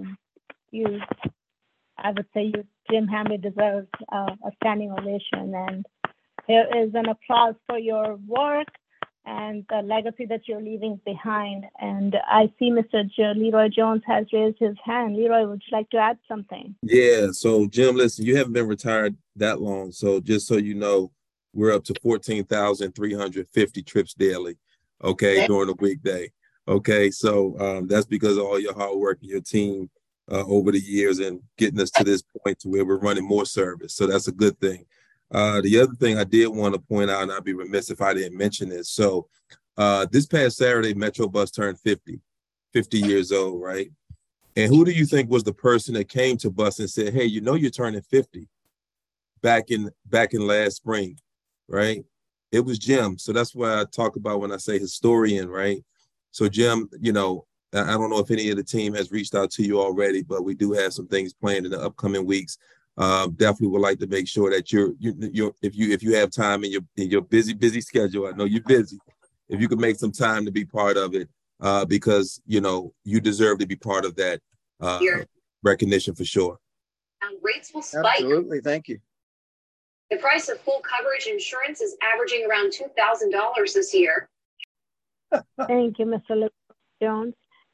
would say Jim Hamre deserves a standing ovation, and there is an applause for your work and the legacy that you're leaving behind. And I see Mr. Leroy Jones has raised his hand. Leroy, would you like to add something? Yeah, so Jim, listen, you haven't been retired that long. So just so you know, we're up to 14,350 trips daily, okay, during the weekday. Okay, so that's because of all your hard work and your team over the years and getting us to this point to where we're running more service. So that's a good thing. The other thing I did want to point out, and I'd be remiss if I didn't mention this. So this past Saturday, Metro Bus turned 50 years old, right? And who do you think was the person that came to Bus and said, hey, you know, you're turning 50 back in last spring, right? It was Jim. So that's why I talk about when I say historian, right? So Jim, you know, I don't know if any of the team has reached out to you already, but we do have some things planned in the upcoming weeks. Definitely would like to make sure that you're if you have time in your busy schedule, I know you're busy, if you could make some time to be part of it, because you know you deserve to be part of that recognition for sure. Rates will spike. Absolutely, thank you. The price of full coverage insurance is averaging around $2,000 this year. Thank you, Mr. Jones.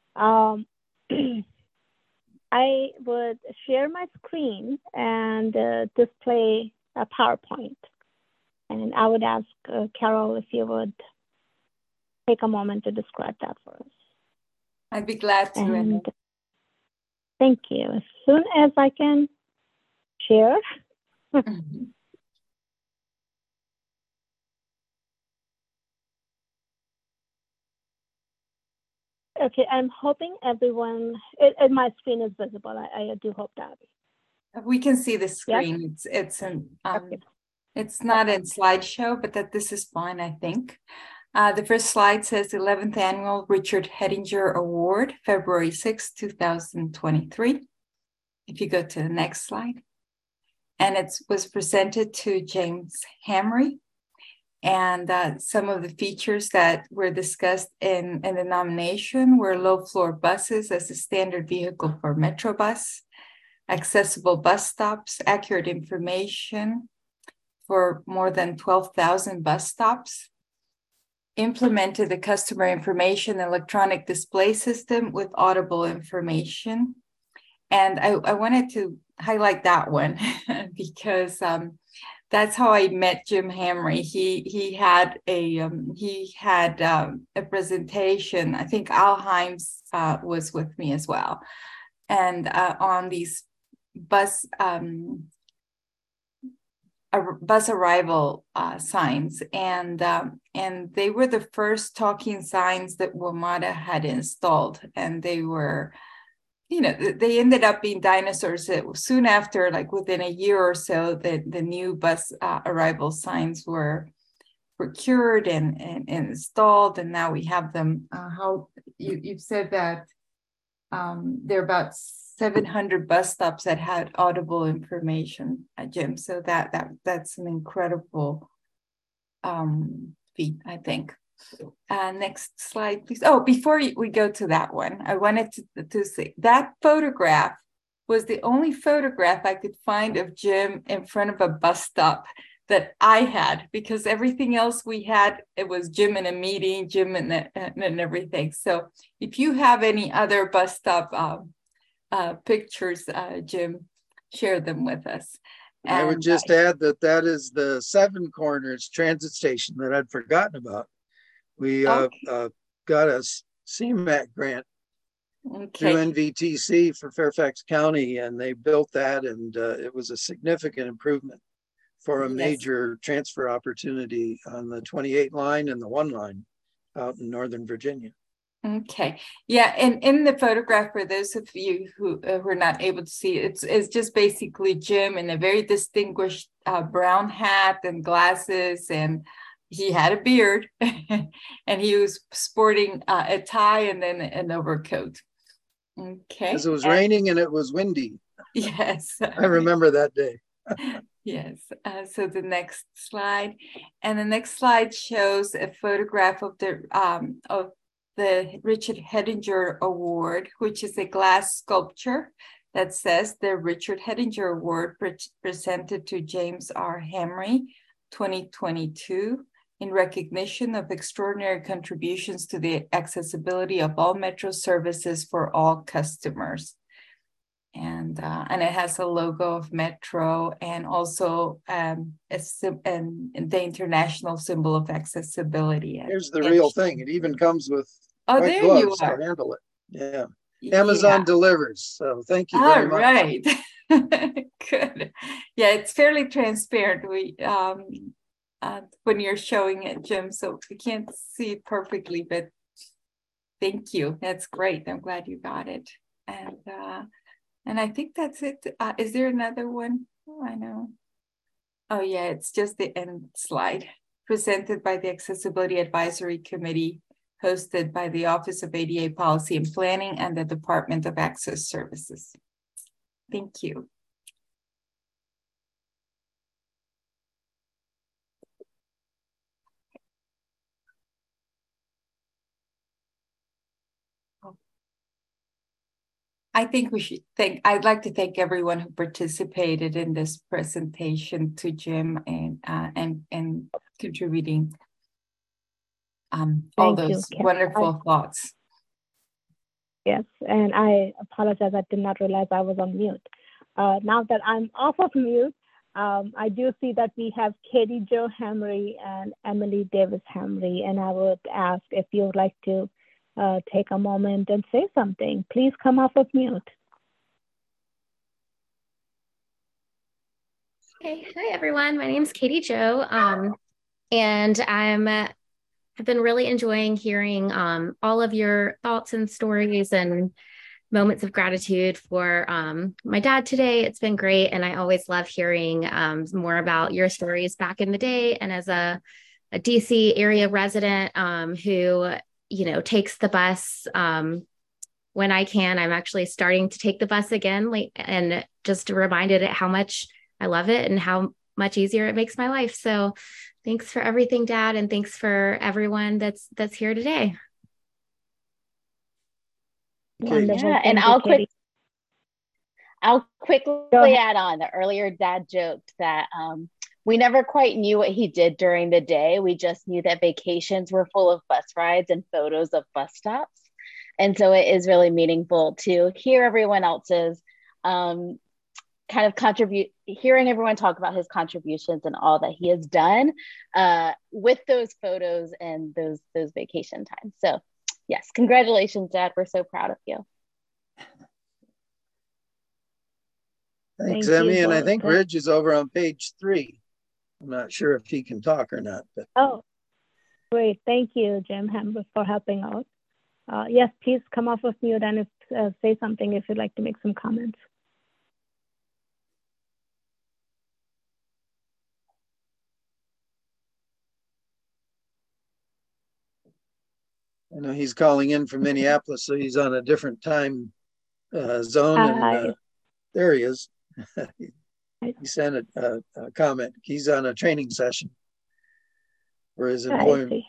I would share my screen and display a PowerPoint. And I would ask Carol if you would take a moment to describe that for us. I'd be glad to. And thank you. As soon as I can share. Okay, I'm hoping everyone, my screen is visible. I do hope that. We can see the screen. Yes? It's not in slideshow, but this is fine, I think. The first slide says 11th Annual Richard Hettinger Award, February 6, 2023. If you go to the next slide. And it was presented to James Hamry. And some of the features that were discussed in the nomination were low floor buses as a standard vehicle for Metrobus, accessible bus stops, accurate information for more than 12,000 bus stops, implemented the customer information electronic display system with audible information. And I wanted to highlight that one because that's how I met Jim Hamry. He had a presentation. I think Al Himes was with me as well, and on these bus arrival signs, and they were the first talking signs that WMATA had installed, and they were. You know, they ended up being dinosaurs soon after, like within a year or so, that the new bus arrival signs were procured and installed, and now we have them. How you've said that there are about 700 bus stops that had audible information, Jim. So that's an incredible feat, I think. Next slide, please. Oh, before we go to that one, I wanted to say that photograph was the only photograph I could find of Jim in front of a bus stop that I had, because everything else we had, it was Jim in a meeting, Jim and everything. So if you have any other bus stop pictures, Jim, share them with us. And I would just add that is the Seven Corners transit station that I'd forgotten about. We got a CMAQ grant through NVTC for Fairfax County, and they built that, and it was a significant improvement for a major transfer opportunity on the 28 line and the 1 line out in Northern Virginia. Okay. Yeah. And in the photograph, for those of you who were not able to see, it's just basically Jim in a very distinguished brown hat and glasses, and he had a beard and he was sporting a tie and then an overcoat. Okay. Because it was raining and it was windy. Yes. I remember that day. Yes. So the next slide. And the next slide shows a photograph of the Richard Hettinger Award, which is a glass sculpture that says the Richard Hettinger Award presented to James R. Hamry, 2022. in recognition of extraordinary contributions to the accessibility of all Metro services for all customers. And it has a logo of Metro and also and the international symbol of accessibility. Here's the real thing. It even comes with white there you gloves are. to handle it. Yeah. Amazon delivers. So thank you very much. All right. Good. Yeah, it's fairly transparent. We when you're showing it, Jim, so we can't see it perfectly, but thank you. That's great. I'm glad you got it. And I think that's it. Is there another one? Oh, I know. Oh yeah, it's just the end slide presented by the Accessibility Advisory Committee, hosted by the Office of ADA Policy and Planning and the Department of Access Services. Thank you. I think we should I'd like to thank everyone who participated in this presentation to Jim and contributing all those wonderful thoughts. Yes, and I apologize. I did not realize I was on mute. Now that I'm off of mute, I do see that we have Katie Jo Hamry and Emily Davis Hamry, and I would ask if you would like to take a moment and say something. Please come off of mute. Okay, hi everyone. My name is Katie Jo, and I've been really enjoying hearing all of your thoughts and stories and moments of gratitude for my dad today. It's been great, and I always love hearing more about your stories back in the day. And as a DC area resident who takes the bus when I can. I'm actually starting to take the bus again, and just reminded it how much I love it and how much easier it makes my life. So thanks for everything, Dad, and thanks for everyone that's here today. Yeah, and I'll quickly add on. The earlier Dad joked that we never quite knew what he did during the day. We just knew that vacations were full of bus rides and photos of bus stops. And so it is really meaningful to hear everyone else's kind of hearing everyone talk about his contributions and all that he has done with those photos and those vacation times. So yes, congratulations, Dad. We're so proud of you. Thanks, Emmy. And I think Ridge is over on page 3. I'm not sure if he can talk or not. But. Oh, great. Thank you, Jim Hammer, for helping out. Yes, please come off of mute and say something if you'd like to make some comments. I know he's calling in from Minneapolis, so he's on a different time zone. And there he is. He sent a comment. He's on a training session for his employment.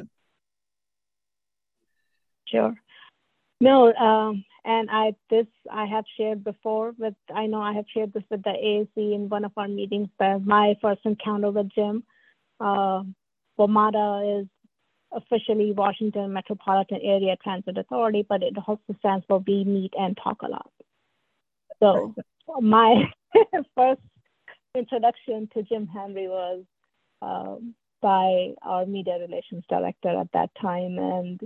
Sure. No, and I have shared before I have shared this with the AAC in one of our meetings, but my first encounter with Jim. WMATA is officially Washington Metropolitan Area Transit Authority, but it also stands for We Meet and Talk a Lot. So my first introduction to Jim Hamry was by our media relations director at that time, and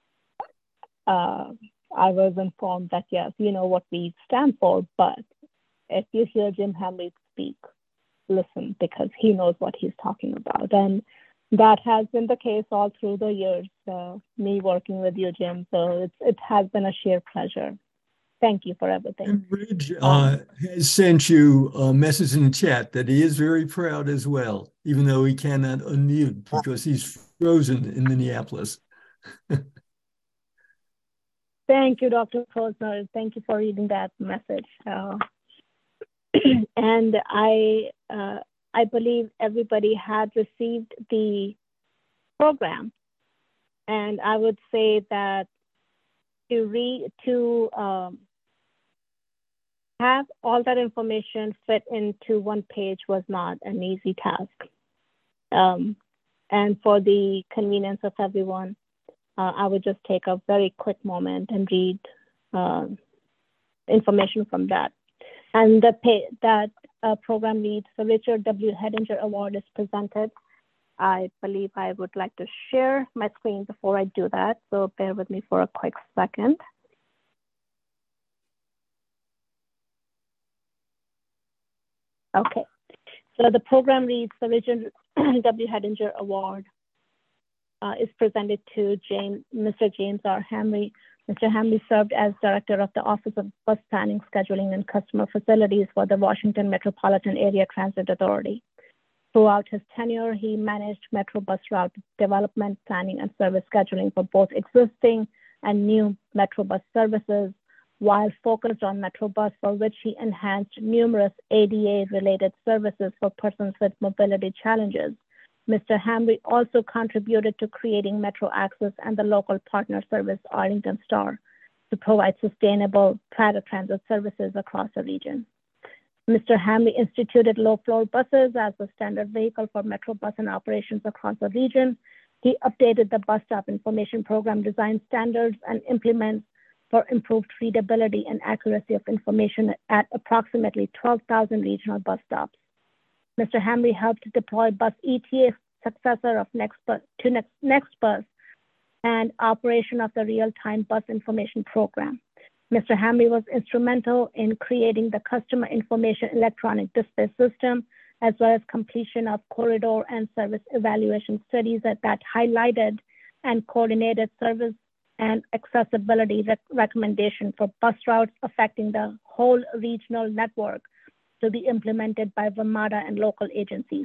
I was informed that yes, you know what we stand for, but if you hear Jim Hamry speak, listen, because he knows what he's talking about. And that has been the case all through the years, me working with you, Jim. So it has been a sheer pleasure. Thank you for everything. And Ridge has sent you a message in the chat that he is very proud as well, even though he cannot unmute because he's frozen in Minneapolis. Thank you, Dr. Posner. Thank you for reading that message. And I believe everybody had received the program. And I would say that to have all that information fit into one page was not an easy task. And for the convenience of everyone, I would just take a very quick moment and read information from that. And that program reads, the Richard W. Hedinger Award is presented. I believe I would like to share my screen before I do that, so bear with me for a quick second. Okay, so the program reads, the Richard W. Hedinger Award is presented to Mr. James R. Hamry. Mr. Hamry served as Director of the Office of Bus Planning, Scheduling, and Customer Facilities for the Washington Metropolitan Area Transit Authority. Throughout his tenure, he managed Metro bus route development, planning, and service scheduling for both existing and new Metro bus services, while focused on Metrobus, for which he enhanced numerous ADA-related services for persons with mobility challenges. Mr. Hamry also contributed to creating Metro Access and the local partner service, Arlington Star, to provide sustainable paratransit services across the region. Mr. Hamry instituted low-floor buses as the standard vehicle for Metro bus and operations across the region. He updated the bus stop information program design standards and implements for improved readability and accuracy of information at approximately 12,000 regional bus stops. Mr. Hamry helped deploy Bus ETA, successor of NextBus, and operation of the real-time bus information program. Mr. Hamry was instrumental in creating the customer information electronic display system, as well as completion of corridor and service evaluation studies that highlighted and coordinated service and accessibility recommendation for bus routes affecting the whole regional network to be implemented by WMATA and local agencies.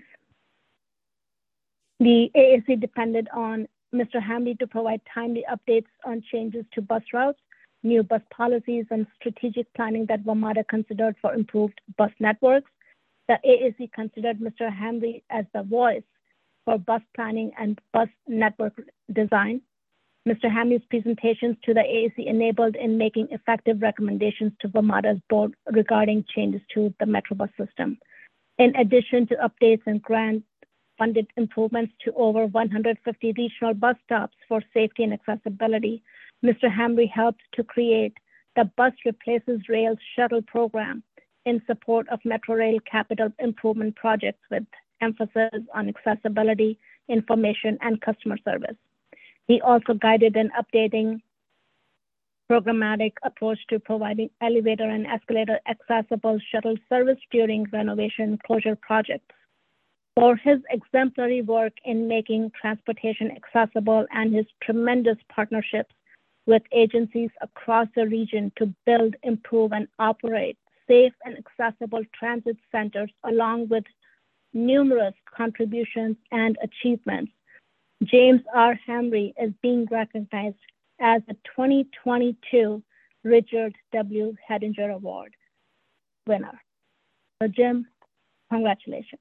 The AAC depended on Mr. Hamry to provide timely updates on changes to bus routes, new bus policies, and strategic planning that WMATA considered for improved bus networks. The AAC considered Mr. Hamry as the voice for bus planning and bus network design. Mr. Hamry's presentations to the AAC enabled in making effective recommendations to WMATA's board regarding changes to the Metrobus system. In addition to updates and grant-funded improvements to over 150 regional bus stops for safety and accessibility, Mr. Hamry helped to create the Bus Replaces Rails shuttle program in support of Metrorail capital improvement projects with emphasis on accessibility, information, and customer service. He also guided an updating programmatic approach to providing elevator and escalator accessible shuttle service during renovation closure projects. For his exemplary work in making transportation accessible and his tremendous partnerships with agencies across the region to build, improve, and operate safe and accessible transit centers, along with numerous contributions and achievements, James R. Hamry is being recognized as the 2022 Richard W. Hedinger Award winner. So Jim, congratulations.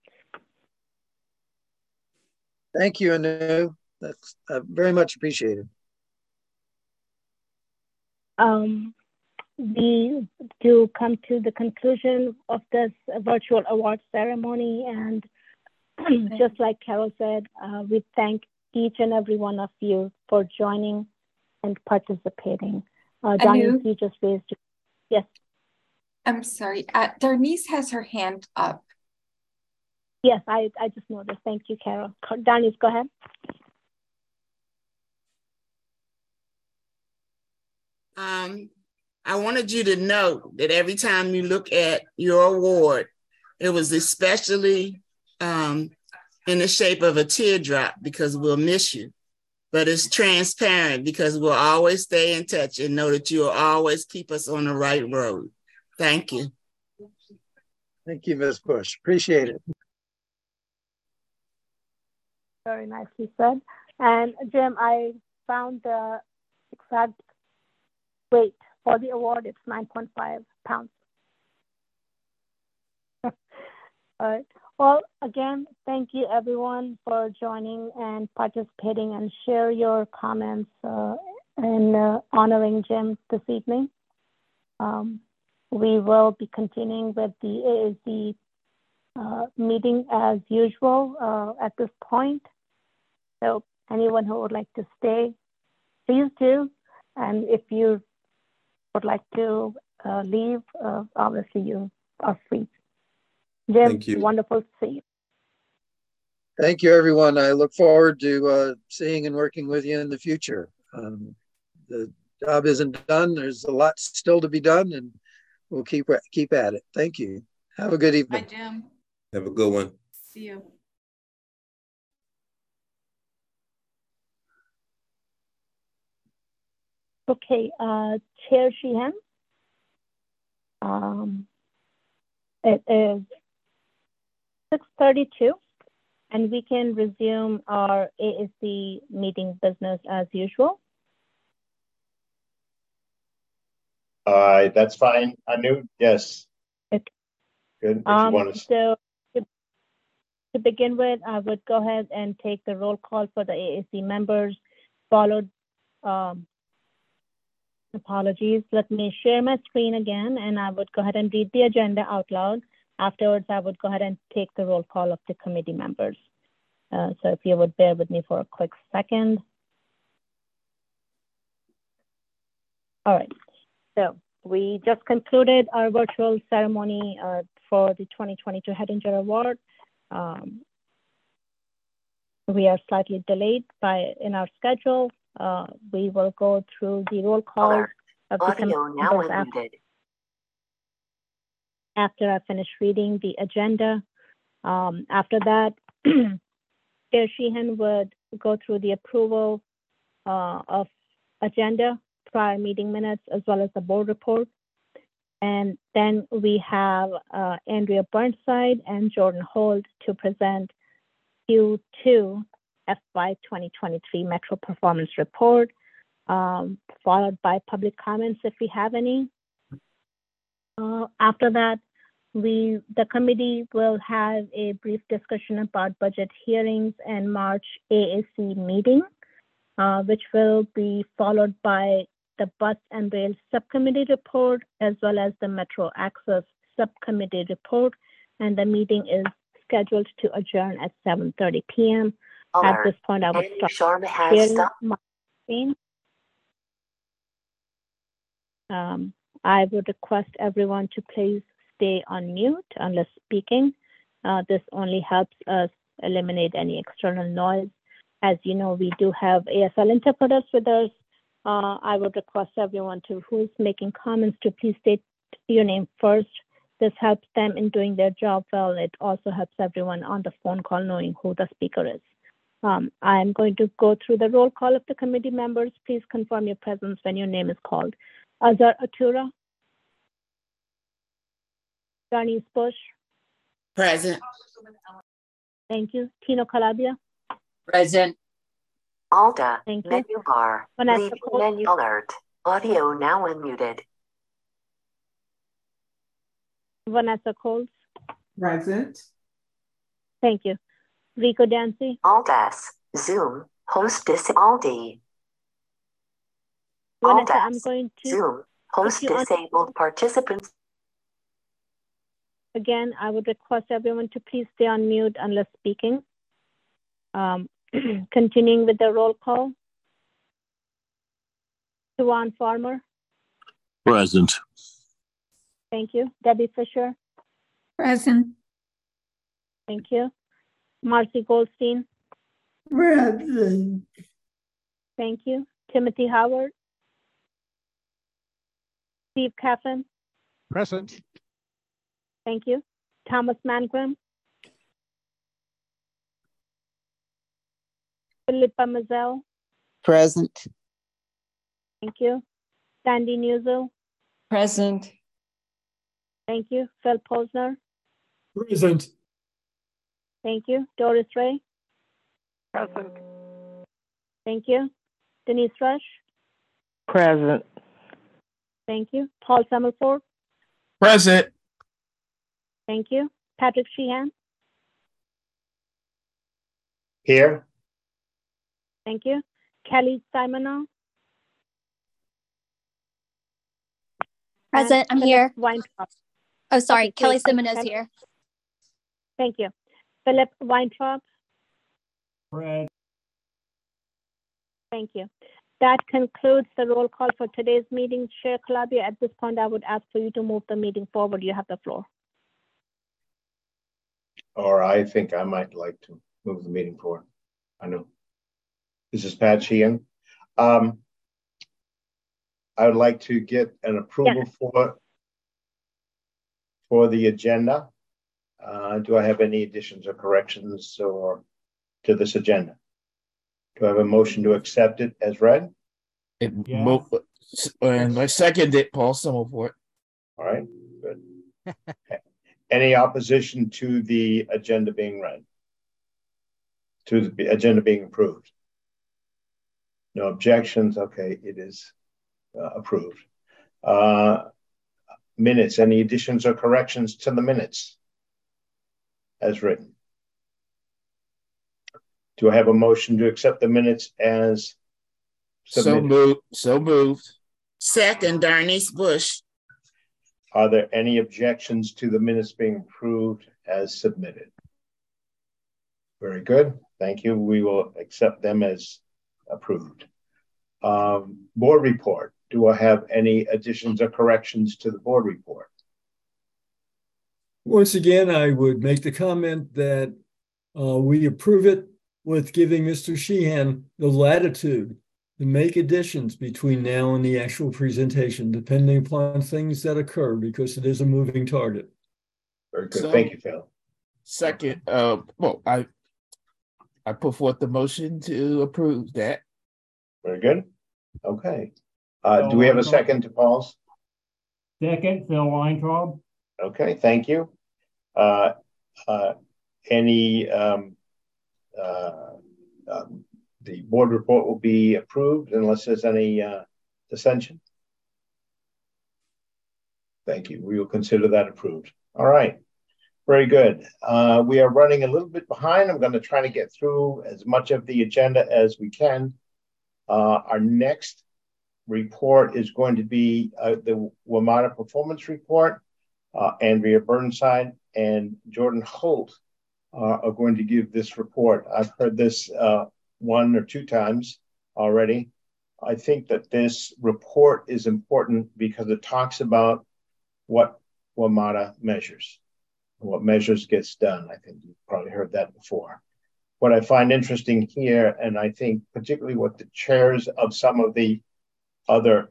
Thank you, Anu. That's very much appreciated. We do come to the conclusion of this virtual award ceremony, and just like Carol said, we thank each and every one of you for joining and participating. Darnice, you just raised your... Yes. I'm sorry. Darnice has her hand up. Yes, I just noticed. Thank you, Carol. Darnice, go ahead. I wanted you to know that every time you look at your award, it was especially in the shape of a teardrop, because we'll miss you. But it's transparent because we'll always stay in touch and know that you'll always keep us on the right road. Thank you. Thank you, Ms. Bush. Appreciate it. Very nicely said. And Jim, I found the exact weight for the award. It's 9.5 pounds. All right. Well, again, thank you everyone for joining and participating, and share your comments in honoring Jim this evening. We will be continuing with the AAC meeting as usual at this point. So anyone who would like to stay, please do. And if you would like to leave, obviously you are free. Jim, Thank you. wonderful to see you. Thank you, everyone. I look forward to seeing and working with you in the future. The job isn't done. There's a lot still to be done, and we'll keep at it. Thank you. Have a good evening. Bye, Jim. Have a good one. See you. Okay, Chair Sheehan. It is 6:32, and we can resume our AAC meeting business as usual. That's fine. Anu, yes. Okay. Good. If you want to... So to begin with, I would go ahead and take the roll call for the AAC members, followed, apologies, let me share my screen again, and I would go ahead and read the agenda out loud. Afterwards, I would go ahead and take the roll call of the committee members. So if you would bear with me for a quick second. All right, so we just concluded our virtual ceremony for the 2022 Hettinger Award. We are slightly delayed in our schedule. We will go through the roll call of the audio now unmuted. After I finish reading the agenda. After that, Chair Sheehan would go through the approval of agenda, prior meeting minutes, as well as the board report. And then we have Andrea Burnside and Jordan Holt to present Q2 FY 2023 Metro Performance Report, followed by public comments if we have any. After that, the committee will have a brief discussion about budget hearings and March AAC meeting, which will be followed by the Bus and Rail Subcommittee report, as well as the Metro Access Subcommittee report. And the meeting is scheduled to adjourn at 7:30 p.m. At this point, I would start sharing my screen. I would request everyone to please stay on mute unless speaking. This only helps us eliminate any external noise. As you know, we do have ASL interpreters with us. I would request everyone who's making comments to please state your name first. This helps them in doing their job well. It also helps everyone on the phone call knowing who the speaker is. I'm going to go through the roll call of the committee members. Please confirm your presence when your name is called. Azar Atura. Janice Bush. Present. Thank you. Tino Calabia. Present. Alta, thank you. Menu bar, leave menu alert, audio now unmuted. Vanessa Coles. Present. Thank you. Rico Dancy. Alt-S, Zoom, host Aldi. Vanessa, I'm going to Zoom, host disabled participants. Again, I would request everyone to please stay on mute unless speaking. Continuing with the roll call. Tuan Farmer. Present. Thank you. Debbie Fisher. Present. Thank you. Marcy Goldstein. Present. Thank you. Timothy Howard. Steve Caffin. Present. Thank you. Thomas Mangrum. Philippa Mazel. Present. Thank you. Sandy Newsel. Present. Thank you. Phil Posner. Present. Thank you. Doris Ray. Present. Thank you. Denise Rush. Present. Thank you. Paul Summerford. Present. Thank you. Patrick Sheehan. Here. Thank you. Kelly Simonow. Present. I'm here. Weintraub. Oh, sorry. Okay, Kelly great. Simonow's here. Thank you. Philip Weintraub. Present. Thank you. That concludes the roll call for today's meeting. Chair Calabria, at this point, I would ask for you to move the meeting forward. You have the floor. Or I think I might like to move the meeting forward. I know. This is Pat Sheehan. I would like to get an approval for the agenda. Do I have any additions or corrections or to this agenda? Do I have a motion to accept it as read? And I second it, Paul Summerford. All right, good. Any opposition to the agenda being read? To the agenda being approved? No objections. Okay, it is approved. Minutes, any additions or corrections to the minutes as written? Do I have a motion to accept the minutes as submitted? So moved. Second, Darnice Bush. Are there any objections to the minutes being approved as submitted? Very good. Thank you. We will accept them as approved. Board report. Do I have any additions or corrections to the board report? Once again, I would make the comment that we approve it with giving Mr. Sheehan the latitude to make additions between now and the actual presentation, depending upon things that occur, because it is a moving target. Very good. Thank you, Phil. Second, well, I put forth the motion to approve that. Very good. Okay. Do we have a second to Paul's? Second, Phil Weintraub. Okay, thank you. The board report will be approved unless there's any dissension. Thank you. We will consider that approved. All right. Very good. We are running a little bit behind. I'm going to try to get through as much of the agenda as we can. Our next report is going to be the WMATA performance report. Andrea Burnside and Jordan Holt are going to give this report. I've heard this one or two times already. I think that this report is important because it talks about what WMATA measures, what measures gets done. I think you've probably heard that before. What I find interesting here, and I think particularly what the chairs of some of the other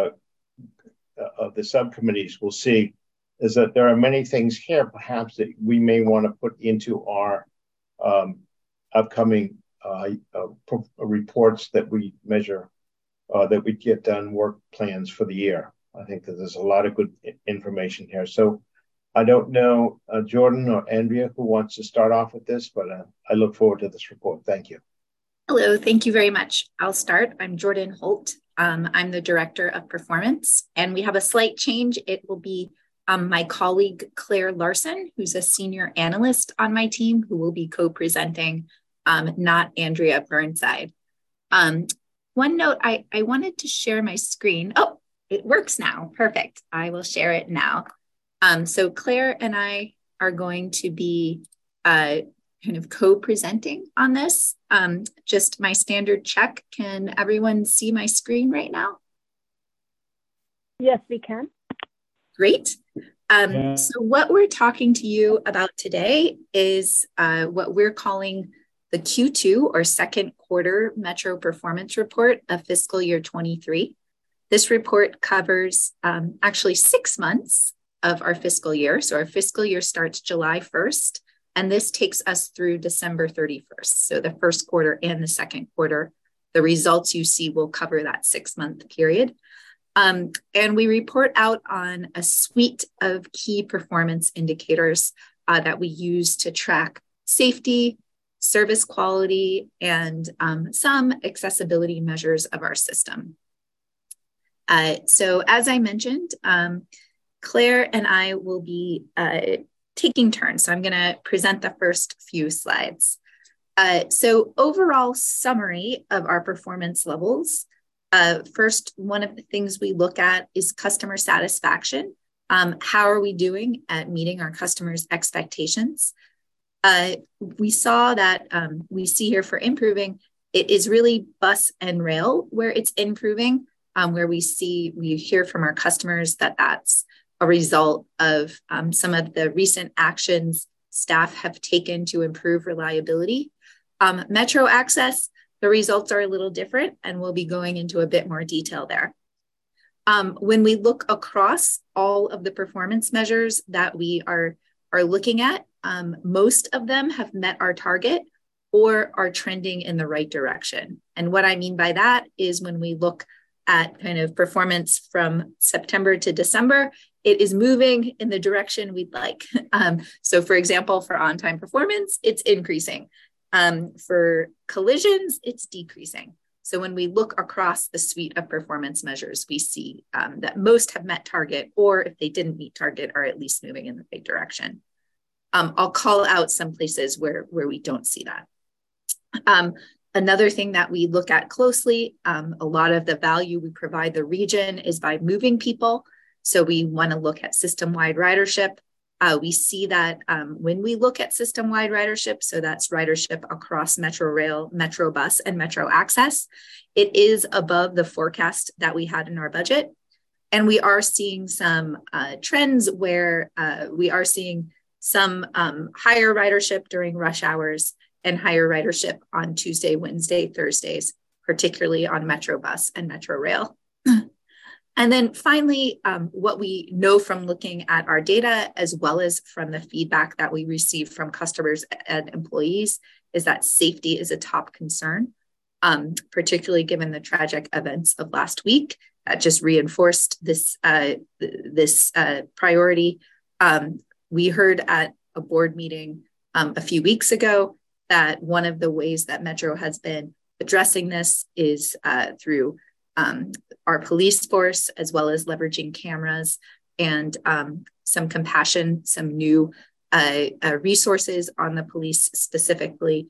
of the subcommittees will see, is that there are many things here perhaps that we may want to put into our upcoming reports that we measure, that we get done, work plans for the year. I think that there's a lot of good information here. So I don't know, Jordan or Andrea, who wants to start off with this, but I look forward to this report. Thank you. Hello, thank you very much. I'll start. I'm Jordan Holt. I'm the Director of Performance, and we have a slight change. It will be my colleague, Claire Larson, who's a senior analyst on my team, who will be co-presenting, not Andrea Burnside. One note, I wanted to share my screen. Oh, it works now. Perfect. I will share it now. So Claire and I are going to be kind of co-presenting on this. Just my standard check. Can everyone see my screen right now? Yes, we can. Great. So what we're talking to you about today is what we're calling the Q2 or second quarter Metro Performance Report of fiscal year 23. This report covers actually 6 months of our fiscal year. So our fiscal year starts July 1st, and this takes us through December 31st. So the first quarter and the second quarter, the results you see will cover that 6-month period. And we report out on a suite of key performance indicators that we use to track safety, service quality, and some accessibility measures of our system. So as I mentioned, Claire and I will be taking turns. So I'm going to present the first few slides. So overall summary of our performance levels. First, one of the things we look at is customer satisfaction. How are we doing at meeting our customers' expectations? We saw that we see here for improving It is really bus and rail where it's improving, where we hear from our customers that that's a result of some of the recent actions staff have taken to improve reliability. Metro access, the results are a little different, and we'll be going into a bit more detail there. When we look across all of the performance measures that we are looking at, most of them have met our target or are trending in the right direction. And what I mean by that is when we look at kind of performance from September to December, it is moving in the direction we'd like. So for example, for on-time performance, it's increasing. For collisions, it's decreasing. So when we look across the suite of performance measures, we see that most have met target, or if they didn't meet target, are at least moving in the right direction. I'll call out some places where we don't see that. Another thing that we look at closely, a lot of the value we provide the region is by moving people. So we want to look at system-wide ridership. We see that when we look at system-wide ridership, so that's ridership across Metro Rail, Metro Bus, and Metro Access, it is above the forecast that we had in our budget. And we are seeing some trends where we are seeing some higher ridership during rush hours and higher ridership on Tuesday, Wednesday, Thursdays, particularly on Metro Bus and Metro Rail. And then finally, what we know from looking at our data, as well as from the feedback that we receive from customers and employees, is that safety is a top concern, particularly given the tragic events of last week that just reinforced this, priority. We heard at a board meeting a few weeks ago that one of the ways that Metro has been addressing this is through our police force, as well as leveraging cameras and some compassion, some new resources on the police specifically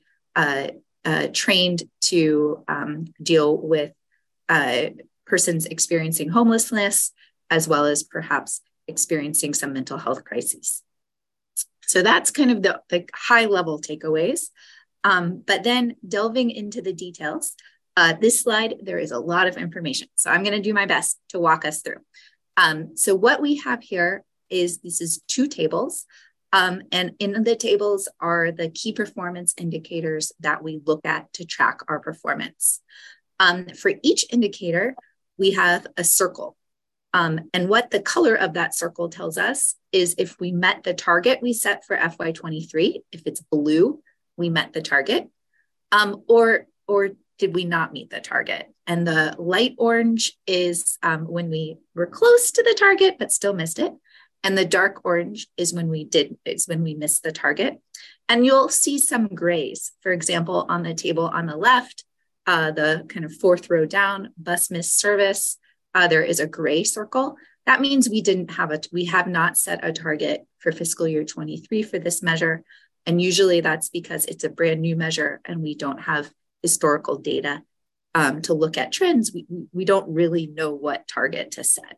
trained to deal with persons experiencing homelessness, as well as perhaps experiencing some mental health crises. So that's kind of the high level takeaways. But then delving into the details, this slide, there is a lot of information. So I'm going to do my best to walk us through. So what we have here is, this is two tables. And in the tables are the key performance indicators that we look at to track our performance. For each indicator, we have a circle. And what the color of that circle tells us is if we met the target we set for FY23, if it's blue, we met the target, or did we not meet the target? And the light orange is when we were close to the target, but still missed it. And the dark orange is when we missed the target. And you'll see some grays. For example, on the table on the left, the kind of fourth row down, bus missed service, there is a gray circle. That means we have not set a target for fiscal year 23 for this measure. And usually that's because it's a brand new measure and we don't have historical data to look at trends. We don't really know what target to set.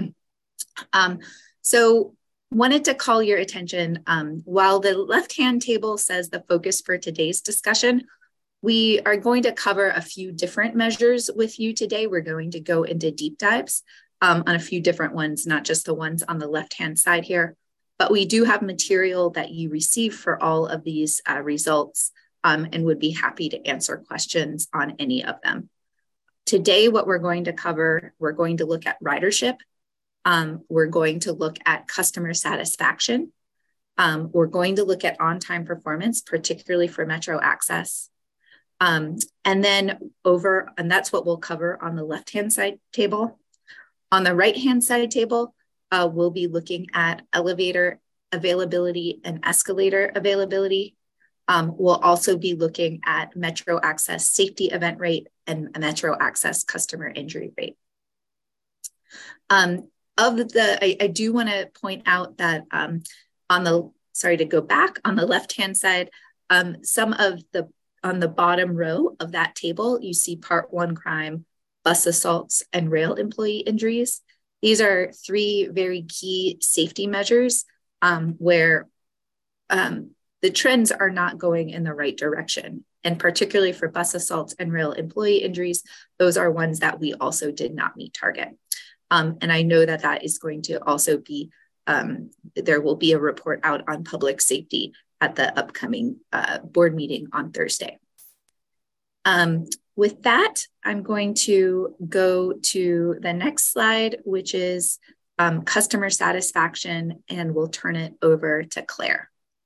So wanted to call your attention, while the left-hand table says the focus for today's discussion, we are going to cover a few different measures with you today. We're going to go into deep dives on a few different ones, not just the ones on the left-hand side here, but we do have material that you receive for all of these results and would be happy to answer questions on any of them. Today, what we're going to cover, we're going to look at ridership. We're going to look at customer satisfaction. We're going to look at on-time performance, particularly for Metro Access. And that's what we'll cover on the left-hand side table. On the right-hand side table, we'll be looking at elevator availability and escalator availability. We'll also be looking at Metro Access safety event rate and Metro Access customer injury rate. I do want to point out that on the left-hand side, on the bottom row of that table, you see Part 1 crime, bus assaults, and rail employee injuries. These are three very key safety measures where the trends are not going in the right direction. And particularly for bus assaults and rail employee injuries, those are ones that we also did not meet target. And I know that that is going to also be, there will be a report out on public safety at the upcoming board meeting on Thursday. With that, I'm going to go to the next slide, which is customer satisfaction, and we'll turn it over to Claire.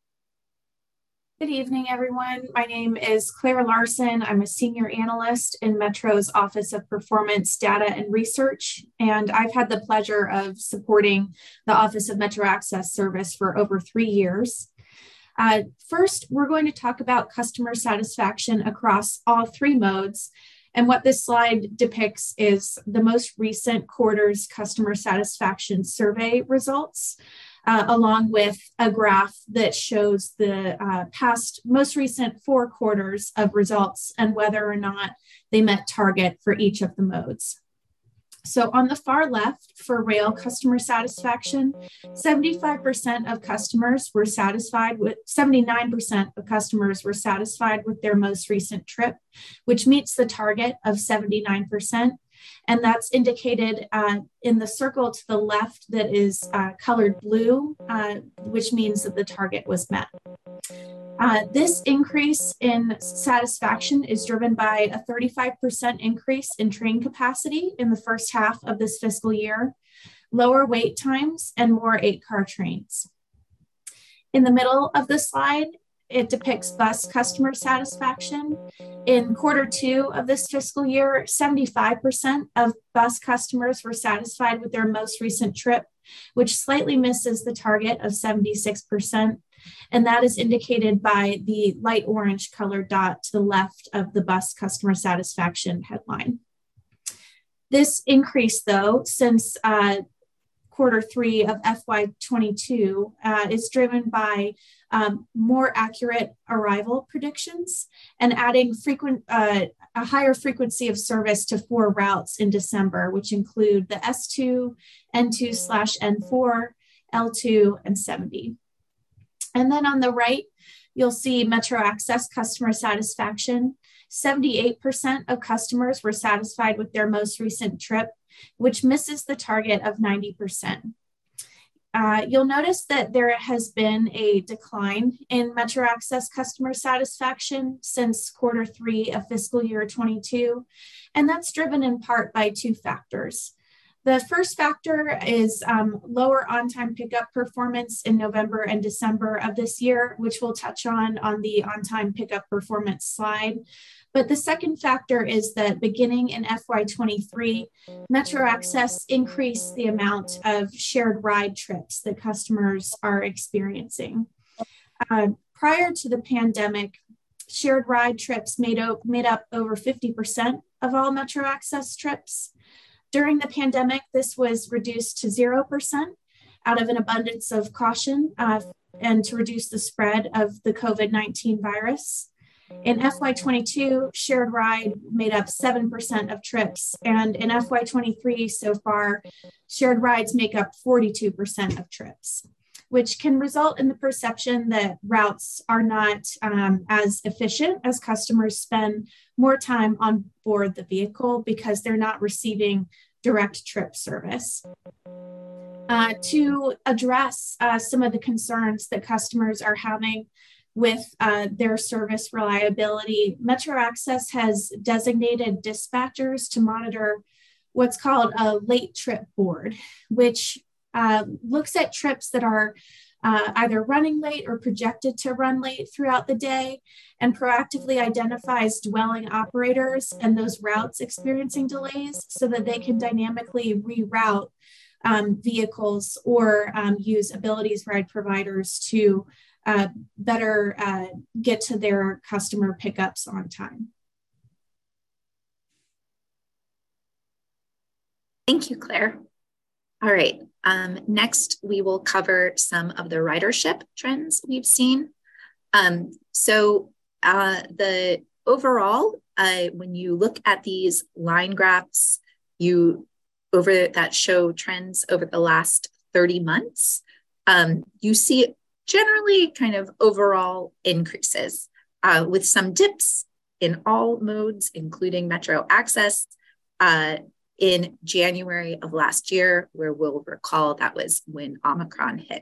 Good evening, everyone. My name is Claire Larson. I'm a senior analyst in Metro's Office of Performance Data and Research, and I've had the pleasure of supporting the Office of Metro Access Service for over 3 years. First, we're going to talk about customer satisfaction across all 3 modes. And what this slide depicts is the most recent quarter's customer satisfaction survey results, along with a graph that shows the most recent 4 quarters of results and whether or not they met target for each of the modes. So on the far left, for rail customer satisfaction, 75% of customers were satisfied with, 79% of customers were satisfied with their most recent trip, which meets the target of 79%. And that's indicated in the circle to the left that is colored blue, which means that the target was met. This increase in satisfaction is driven by a 35% increase in train capacity in the first half of this fiscal year, lower wait times, and more 8-car trains. In the middle of the slide, it depicts bus customer satisfaction. In Q2 of this fiscal year, 75% of bus customers were satisfied with their most recent trip, which slightly misses the target of 76%. And that is indicated by the light orange colored dot to the left of the bus customer satisfaction headline. This increase, though, since Q3 of FY22 is driven by more accurate arrival predictions and adding a higher frequency of service to 4 routes in December, which include the S2, N2/N4, L2, and 70. And then on the right, you'll see Metro Access customer satisfaction. 78% of customers were satisfied with their most recent trip, which misses the target of 90%. You'll notice that there has been a decline in Metro Access customer satisfaction since Q3 of fiscal year 22, and that's driven in part by 2 factors. The first factor is lower on-time pickup performance in November and December of this year, which we'll touch on the on-time pickup performance slide. But the second factor is that beginning in FY23, Metro Access increased the amount of shared ride trips that customers are experiencing. Prior to the pandemic, shared ride trips made up over 50% of all Metro Access trips. During the pandemic, this was reduced to 0% out of an abundance of caution and to reduce the spread of the COVID-19 virus. In FY22, shared ride made up 7% of trips, and in FY23 so far, shared rides make up 42% of trips, which can result in the perception that routes are not as efficient as customers spend more time on board the vehicle because they're not receiving direct trip service. To address some of the concerns that customers are having with their service reliability, Metro Access has designated dispatchers to monitor what's called a late trip board, which looks at trips that are either running late or projected to run late throughout the day and proactively identifies dwelling operators and those routes experiencing delays so that they can dynamically reroute vehicles or use abilities ride providers to better get to their customer pickups on time. Thank you, Claire. All right, next we will cover some of the ridership trends we've seen. So the overall, when you look at these line graphs, that show trends over the last 30 months, you see generally kind of overall increases with some dips in all modes, including Metro Access, in January of last year, where we'll recall that was when Omicron hit.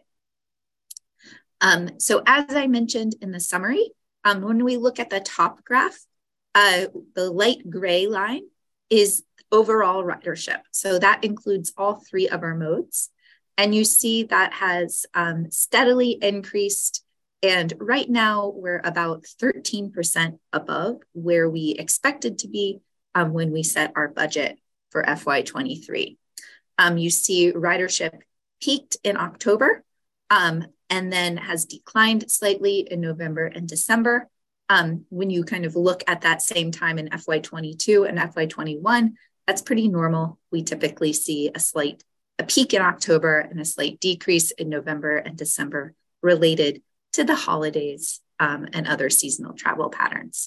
So as I mentioned in the summary, when we look at the top graph, the light gray line is overall ridership. So that includes all three of our modes. And you see that has steadily increased. And right now we're about 13% above where we expected to be when we set our budget for FY23. You see ridership peaked in October and then has declined slightly in November and December. When you kind of look at that same time in FY22 and FY21, that's pretty normal. We typically see a peak in October and a slight decrease in November and December related to the holidays and other seasonal travel patterns.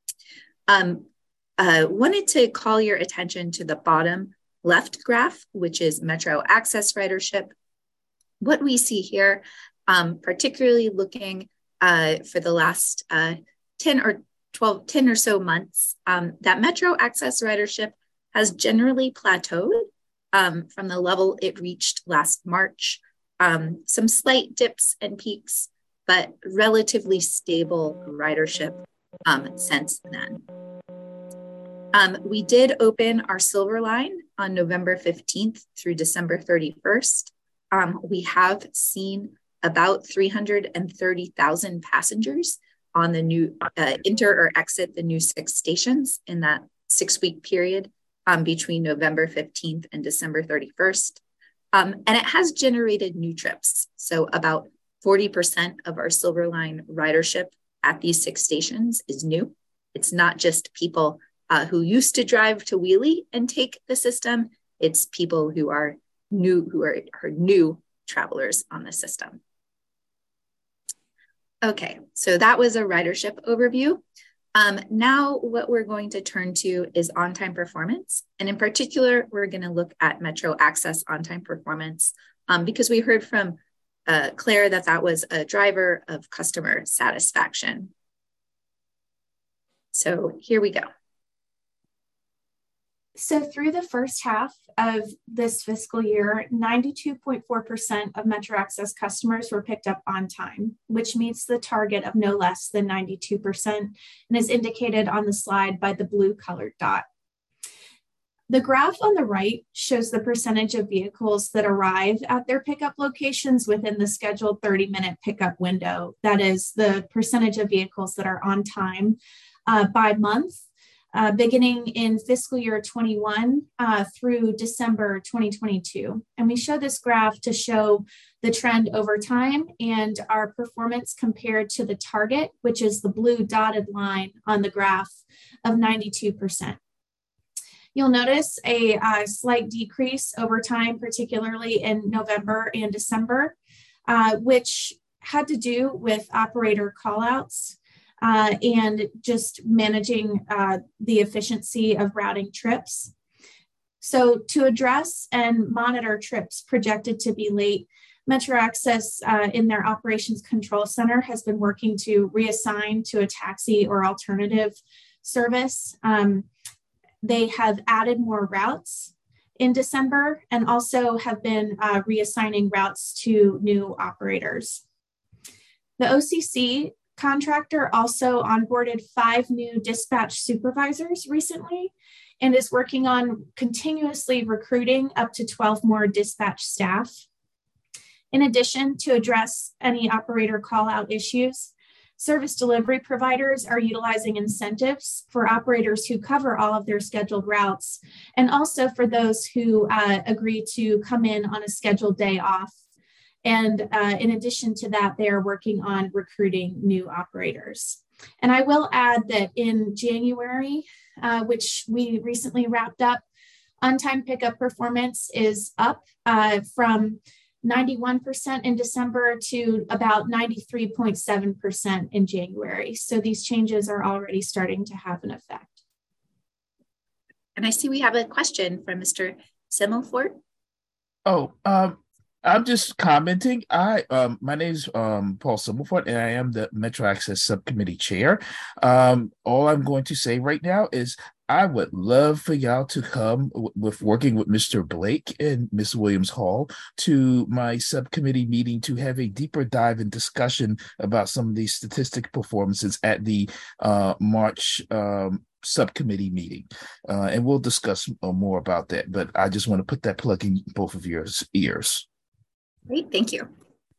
Wanted to call your attention to the bottom left graph, which is Metro Access ridership. What we see here, particularly looking for the last 10 or so months, that Metro Access ridership has generally plateaued from the level it reached last March. Some slight dips and peaks, but relatively stable ridership since then. We did open our Silver Line on November 15th through December 31st. We have seen about 330,000 passengers on the new enter or exit the new 6 stations in that 6-week period between November 15th and December 31st. And it has generated new trips. So about 40% of our Silver Line ridership at these 6 stations is new. It's not just people who used to drive to Wheelie and take the system. It's people who are new travelers on the system. Okay, so that was a ridership overview. Now what we're going to turn to is on-time performance. And in particular, we're gonna look at Metro Access on-time performance because we heard from Claire that was a driver of customer satisfaction. So here we go. So through the first half of this fiscal year, 92.4% of Metro Access customers were picked up on time, which meets the target of no less than 92% and is indicated on the slide by the blue colored dot. The graph on the right shows the percentage of vehicles that arrive at their pickup locations within the scheduled 30-minute pickup window. That is the percentage of vehicles that are on time by month. Beginning in fiscal year 21 through December 2022. And we show this graph to show the trend over time and our performance compared to the target, which is the blue dotted line on the graph of 92%. You'll notice a slight decrease over time, particularly in November and December, which had to do with operator callouts. And just managing the efficiency of routing trips. So to address and monitor trips projected to be late, Metro Access in their Operations Control Center has been working to reassign to a taxi or alternative service. They have added more routes in December and also have been reassigning routes to new operators. The OCC contractor also onboarded 5 new dispatch supervisors recently and is working on continuously recruiting up to 12 more dispatch staff. In addition, to address any operator call-out issues, service delivery providers are utilizing incentives for operators who cover all of their scheduled routes and also for those who agree to come in on a scheduled day off. And in addition to that, they are working on recruiting new operators. And I will add that in January, which we recently wrapped up, on-time pickup performance is up from 91% in December to about 93.7% in January. So these changes are already starting to have an effect. And I see we have a question from Mr. Semmelfort. Oh, I'm just commenting. My name is Paul Simmelford, and I am the Metro Access Subcommittee Chair. All I'm going to say right now is I would love for y'all to come with working with Mr. Blake and Ms. Williams Hall to my subcommittee meeting to have a deeper dive and discussion about some of these statistic performances at the March subcommittee meeting. And we'll discuss more about that, but I just want to put that plug in both of your ears. Great, thank you.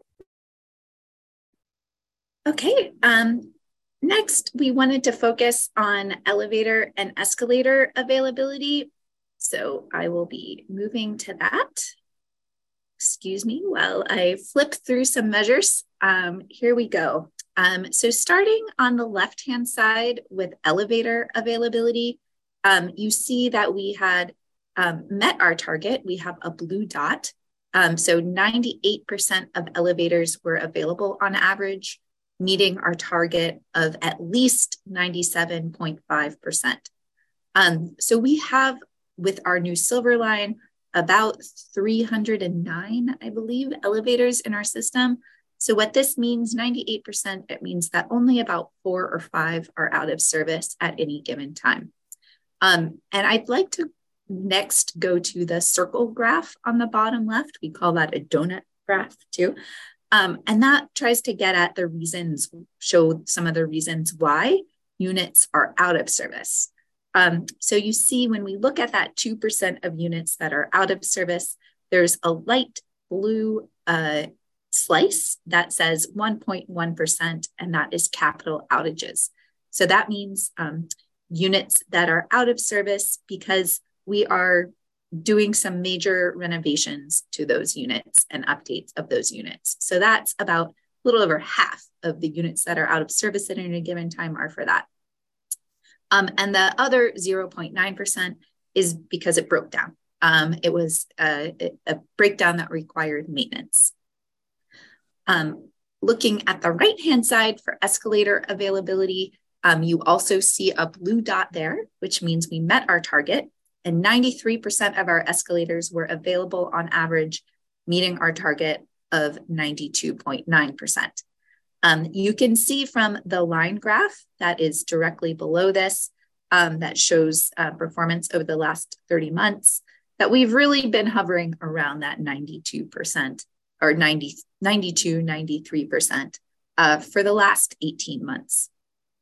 Okay, next we wanted to focus on elevator and escalator availability. So I will be moving to that. Excuse me while I flip through some measures. Here we go. So starting on the left-hand side with elevator availability, you see that we had met our target. We have a blue dot. So 98% of elevators were available on average, meeting our target of at least 97.5%. So we have, with our new Silver Line, about 309, I believe, elevators in our system. So what this means, 98%, it means that only about 4 or 5 are out of service at any given time. And I'd like to next go to the circle graph on the bottom left. We call that a donut graph too. And that tries to get at the reasons, show some of the reasons why units are out of service. So you see when we look at that 2% of units that are out of service, there's a light blue slice that says 1.1%, and that is capital outages. So that means units that are out of service because we are doing some major renovations to those units and updates of those units. So that's about a little over half of the units that are out of service at any given time are for that. And the other 0.9% is because it broke down. It was a breakdown that required maintenance. Looking at the right-hand side for escalator availability, you also see a blue dot there, which means we met our target. And 93% of our escalators were available on average, meeting our target of 92.9%. You can see from the line graph that is directly below this, that shows performance over the last 30 months, that we've really been hovering around that 92% or 92, 93% for the last 18 months.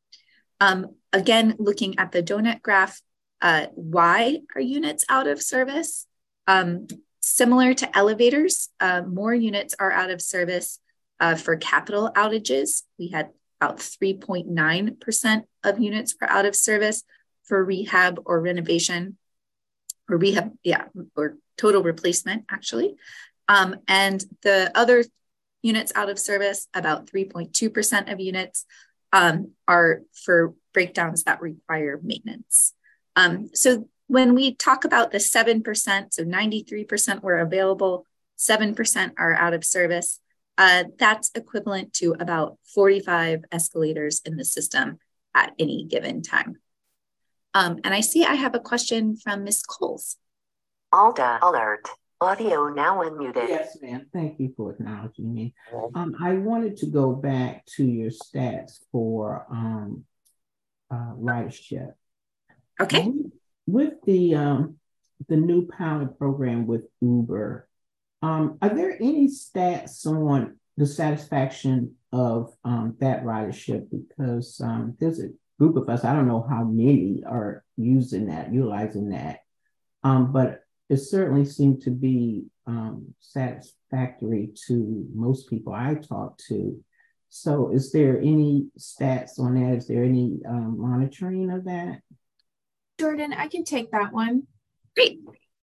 Again, looking at the donut graph, why are units out of service? Similar to elevators, more units are out of service for capital outages. We had about 3.9% of units were out of service for rehab or renovation, or rehab, or total replacement actually. And the other units out of service, about 3.2% of units are for breakdowns that require maintenance. So when we talk about the 7%, so 93% were available, 7% are out of service, that's equivalent to about 45 escalators in the system at any given time. And I see I have a question from Ms. Coles. ALDA alert. Audio now unmuted. Yes, ma'am. Thank you for acknowledging me. I wanted to go back to your stats for ridership. Okay. With the new pilot program with Uber, are there any stats on the satisfaction of that ridership? Because there's a group of us, I don't know how many are utilizing that, but it certainly seemed to be satisfactory to most people I talk to. So is there any stats on that? Is there any monitoring of that? Jordan, I can take that one. Great.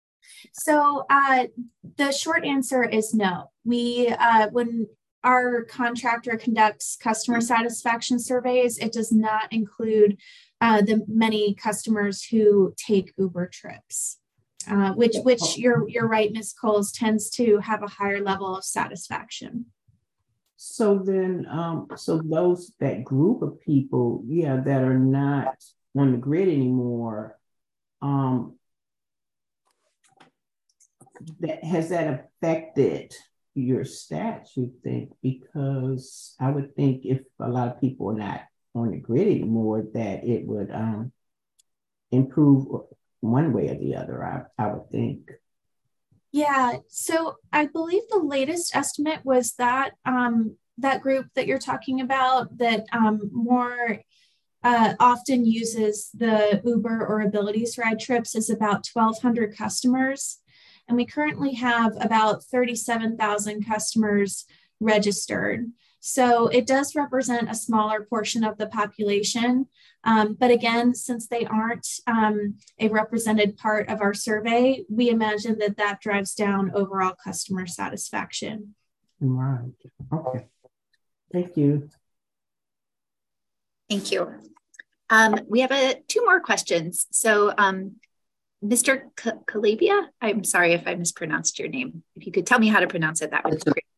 So the short answer is no. We, when our contractor conducts customer satisfaction surveys, it does not include the many customers who take Uber trips, which you're right, Ms. Coles, tends to have a higher level of satisfaction. So then, so that group of people, that are not on the grid anymore, has that affected your stats, you think? Because I would think if a lot of people are not on the grid anymore, that it would improve one way or the other, I would think. Yeah, so I believe the latest estimate was that that group that you're talking about that more often uses the Uber or Abilities ride trips is about 1,200 customers. And we currently have about 37,000 customers registered. So it does represent a smaller portion of the population. But again, since they aren't a represented part of our survey, we imagine that that drives down overall customer satisfaction. Right. Okay. Thank you. Thank you. We have two more questions. So Mr. Calabia, I'm sorry if I mispronounced your name. If you could tell me how to pronounce it, that would be great.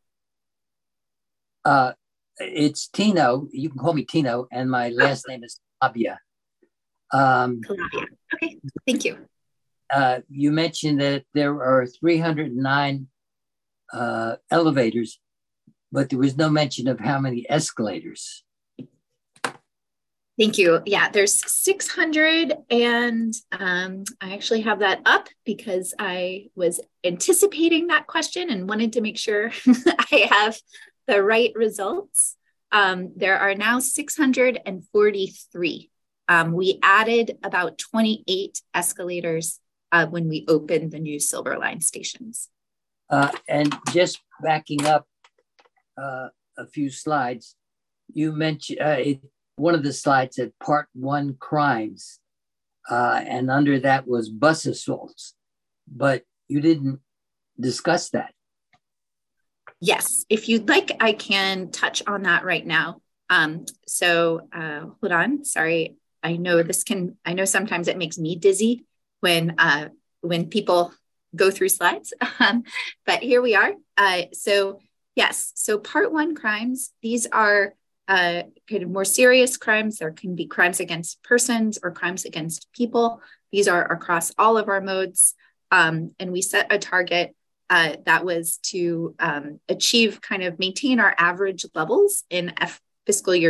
It's Tino. You can call me Tino, and my last name is Calabia. Calabia. Okay, thank you. You mentioned that there are 309 elevators, but there was no mention of how many escalators. Thank you. Yeah, there's 600, and I actually have that up because I was anticipating that question and wanted to make sure I have the right results. There are now 643. We added about 28 escalators when we opened the new Silver Line stations. And just backing up a few slides, you mentioned one of the slides said Part 1 crimes, and under that was bus assaults, but you didn't discuss that. Yes, if you'd like, I can touch on that right now. Hold on, sorry. I know sometimes it makes me dizzy when people go through slides, but here we are. So Part 1 crimes, these are kind of more serious crimes. There can be crimes against persons or crimes against people. These are across all of our modes. And we set a target that was to achieve, kind of maintain our average levels in fiscal year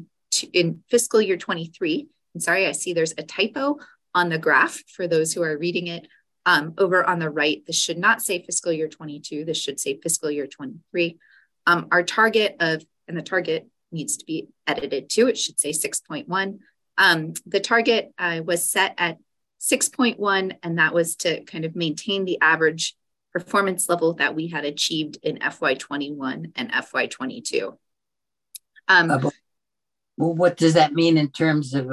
23. I'm sorry, I see there's a typo on the graph for those who are reading it over on the right. This should not say fiscal year 22. This should say fiscal year 23. Our target and the target needs to be edited too. It should say 6.1. The target was set at 6.1, and that was to kind of maintain the average performance level that we had achieved in FY21 and FY22. Well, what does that mean in terms of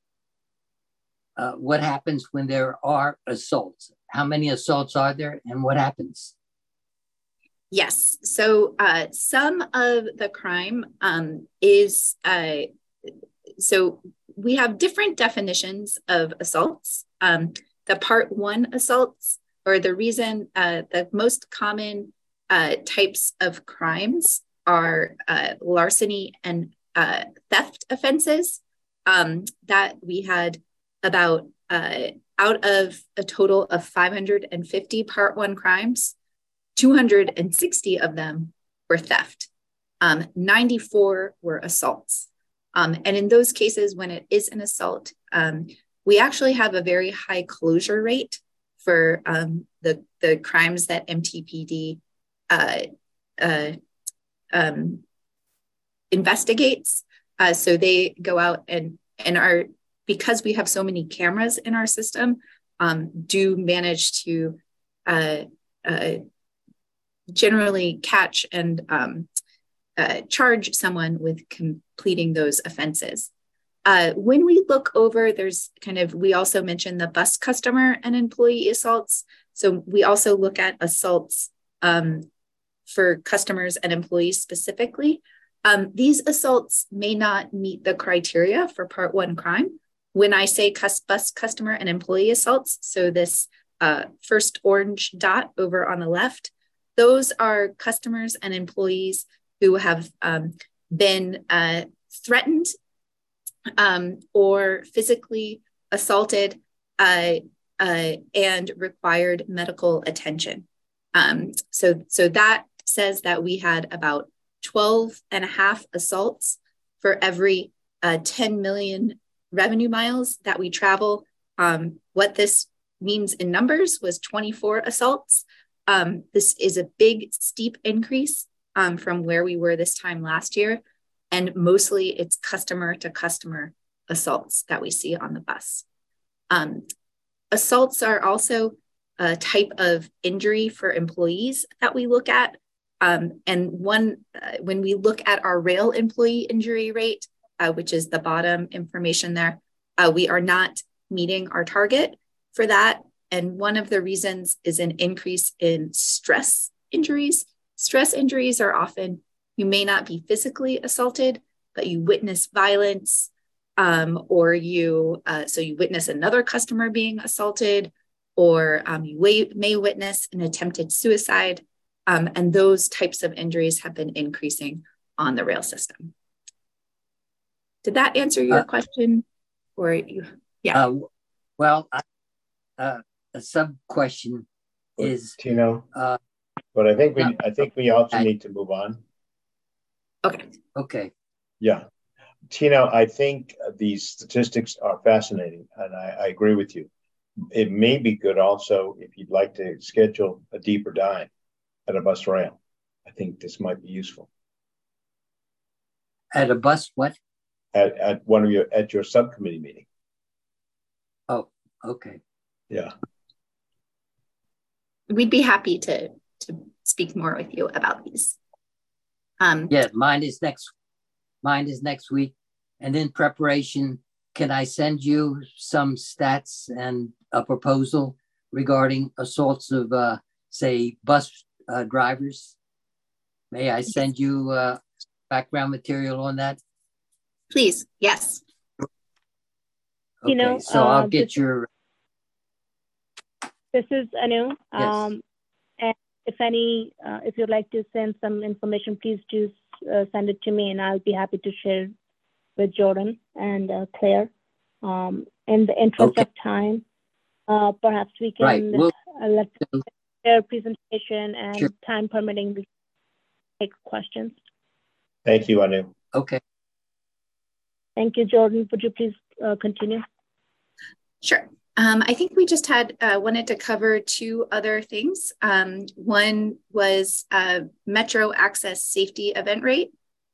what happens when there are assaults? How many assaults are there, and what happens? Yes, so some of the crime is, so we have different definitions of assaults. The Part 1 assaults, or the reason the most common types of crimes are larceny and theft offenses, that we had about out of a total of 550 Part 1 crimes, 260 of them were theft. 94 were assaults. And in those cases, when it is an assault, we actually have a very high closure rate for the crimes that MTPD investigates. So they go out and are, because we have so many cameras in our system, do manage to generally catch and charge someone with completing those offenses. When we look over, we also mentioned the bus customer and employee assaults. So we also look at assaults for customers and employees specifically. These assaults may not meet the criteria for Part 1 crime. When I say bus customer and employee assaults, so this first orange dot over on the left, those are customers and employees who have been threatened or physically assaulted and required medical attention. So that says that we had about 12.5 assaults for every 10 million revenue miles that we travel. What this means in numbers was 24 assaults. This is a big, steep increase from where we were this time last year. And mostly it's customer to customer assaults that we see on the bus. Assaults are also a type of injury for employees that we look at. And when we look at our rail employee injury rate, which is the bottom information there, we are not meeting our target for that. And one of the reasons is an increase in stress injuries. Stress injuries are often, you may not be physically assaulted, but you witness violence, or you witness another customer being assaulted, or you may witness an attempted suicide. And those types of injuries have been increasing on the rail system. Did that answer your question? Or you, yeah. Well, a sub question is Tino. But I think we also need to move on. Okay. Yeah. Tino, I think these statistics are fascinating, and I agree with you. It may be good also if you'd like to schedule a deeper dive at a bus rail. I think this might be useful. At a bus what? At your subcommittee meeting. Oh, okay. Yeah. We'd be happy to speak more with you about these. Yeah, mine is next week. And in preparation, can I send you some stats and a proposal regarding assaults of, say, bus drivers? May I send you background material on that? Please, yes. Okay, so I'll get your... This is Anu. Yes. And if you'd like to send some information, please do send it to me, and I'll be happy to share with Jordan and Claire. In the interest of time, perhaps we can let their presentation, and time permitting, we take questions. Thank you, Anu. Okay. Thank you, Jordan. Would you please continue? Sure. I think we just wanted to cover two other things. One was Metro Access Safety Event Rate.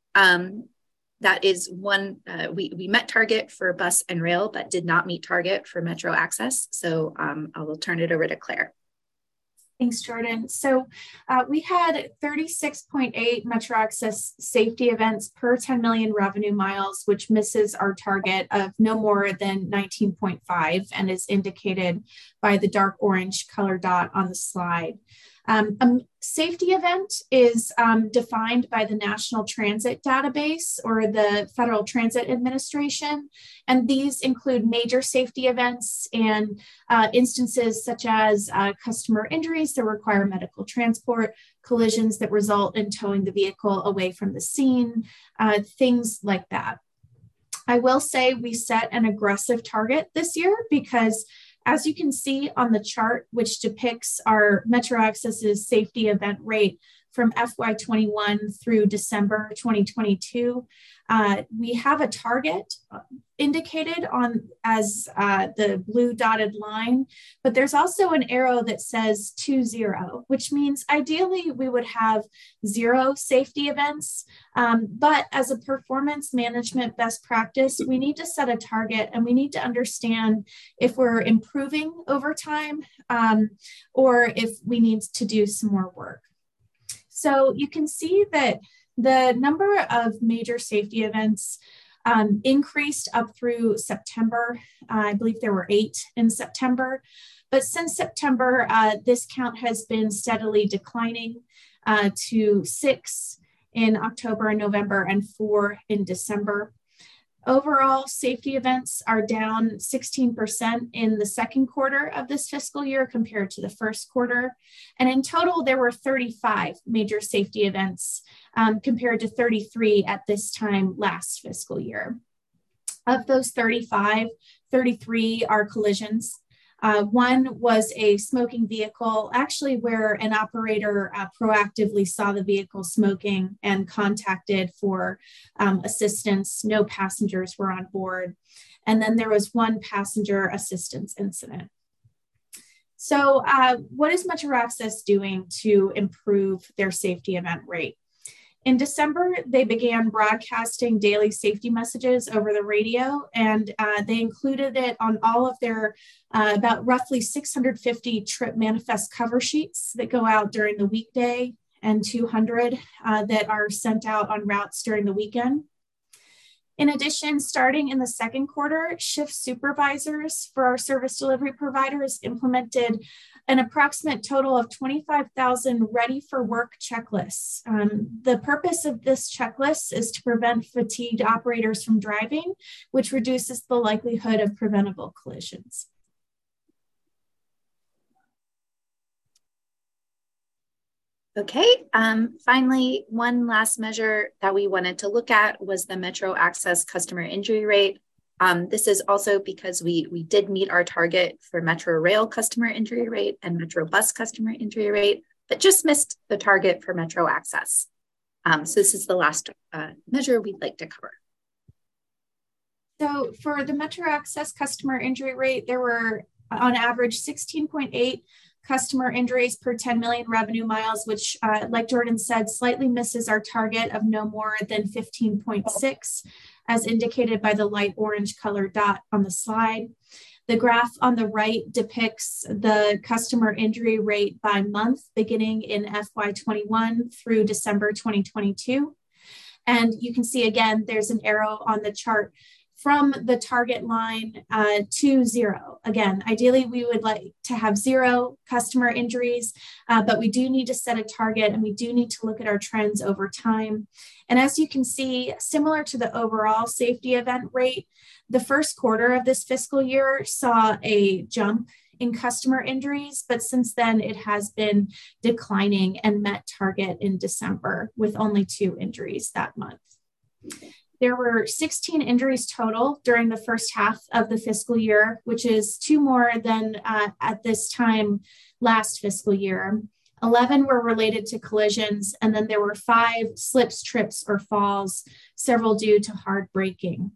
That is one, we met target for bus and rail, but did not meet target for Metro Access. So I will turn it over to Claire. Thanks, Jordan. So we had 36.8 Metro Access safety events per 10 million revenue miles, which misses our target of no more than 19.5 and is indicated by the dark orange color dot on the slide. A safety event is defined by the National Transit Database or the Federal Transit Administration, and these include major safety events and instances such as customer injuries that require medical transport, collisions that result in towing the vehicle away from the scene, things like that. I will say we set an aggressive target this year because, as you can see on the chart, which depicts our Metro Access's safety event rate from FY21 through December 2022, we have a target indicated on as the blue dotted line, but there's also an arrow that says 20, which means ideally we would have 0 safety events. But as a performance management best practice, we need to set a target and we need to understand if we're improving over time or if we need to do some more work. So you can see that the number of major safety events increased up through September. I believe there were 8 in September. But since September, this count has been steadily declining to 6 in October and November and 4 in December. Overall, safety events are down 16% in the second quarter of this fiscal year compared to the first quarter. And in total, there were 35 major safety events compared to 33 at this time last fiscal year. Of those 35, 33 are collisions. One was a smoking vehicle, actually where an operator proactively saw the vehicle smoking and contacted for assistance. No passengers were on board. And then there was one passenger assistance incident. So what is Metro Access doing to improve their safety event rate? In December, they began broadcasting daily safety messages over the radio, and they included it on all of their about roughly 650 trip manifest cover sheets that go out during the weekday and 200 that are sent out on routes during the weekend. In addition, starting in the second quarter, shift supervisors for our service delivery providers implemented an approximate total of 25,000 ready for work checklists. The purpose of this checklist is to prevent fatigued operators from driving, which reduces the likelihood of preventable collisions. Okay, finally, one last measure that we wanted to look at was the Metro Access customer injury rate. This is also because we did meet our target for Metro Rail customer injury rate and Metro Bus customer injury rate, but just missed the target for Metro Access. So this is the last measure we'd like to cover. So for the Metro Access customer injury rate, there were on average 16.8 customer injuries per 10 million revenue miles, which like Jordan said, slightly misses our target of no more than 15.6, as indicated by the light orange color dot on the slide. The graph on the right depicts the customer injury rate by month beginning in FY21 through December 2022. And you can see again, there's an arrow on the chart from the target line to zero. Again, ideally, we would like to have zero customer injuries, but we do need to set a target and we do need to look at our trends over time. And as you can see, similar to the overall safety event rate, the first quarter of this fiscal year saw a jump in customer injuries, but since then it has been declining and met target in December with only 2 injuries that month. There were 16 injuries total during the first half of the fiscal year, which is 2 more than at this time last fiscal year. 11 were related to collisions, and then there were 5 slips, trips, or falls, several due to hard braking.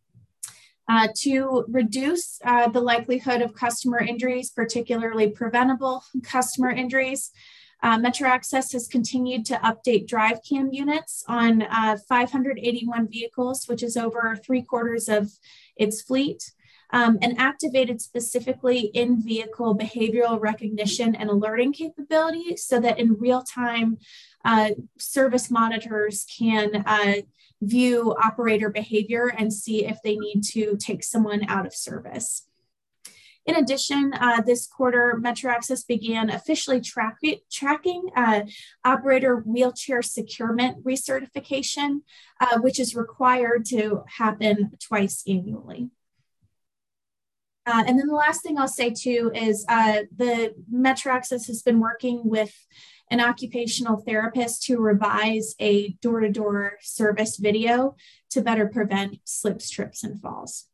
To reduce the likelihood of customer injuries, particularly preventable customer injuries, Metro Access has continued to update drive cam units on 581 vehicles, which is over 3/4 of its fleet, and activated specifically in-vehicle behavioral recognition and alerting capability so that in real time, service monitors can view operator behavior and see if they need to take someone out of service. In addition, this quarter, Metro Access began officially tracking operator wheelchair securement recertification, which is required to happen twice annually. And then the last thing I'll say too is the Metro Access has been working with an occupational therapist to revise a door-to-door service video to better prevent slips, trips, and falls.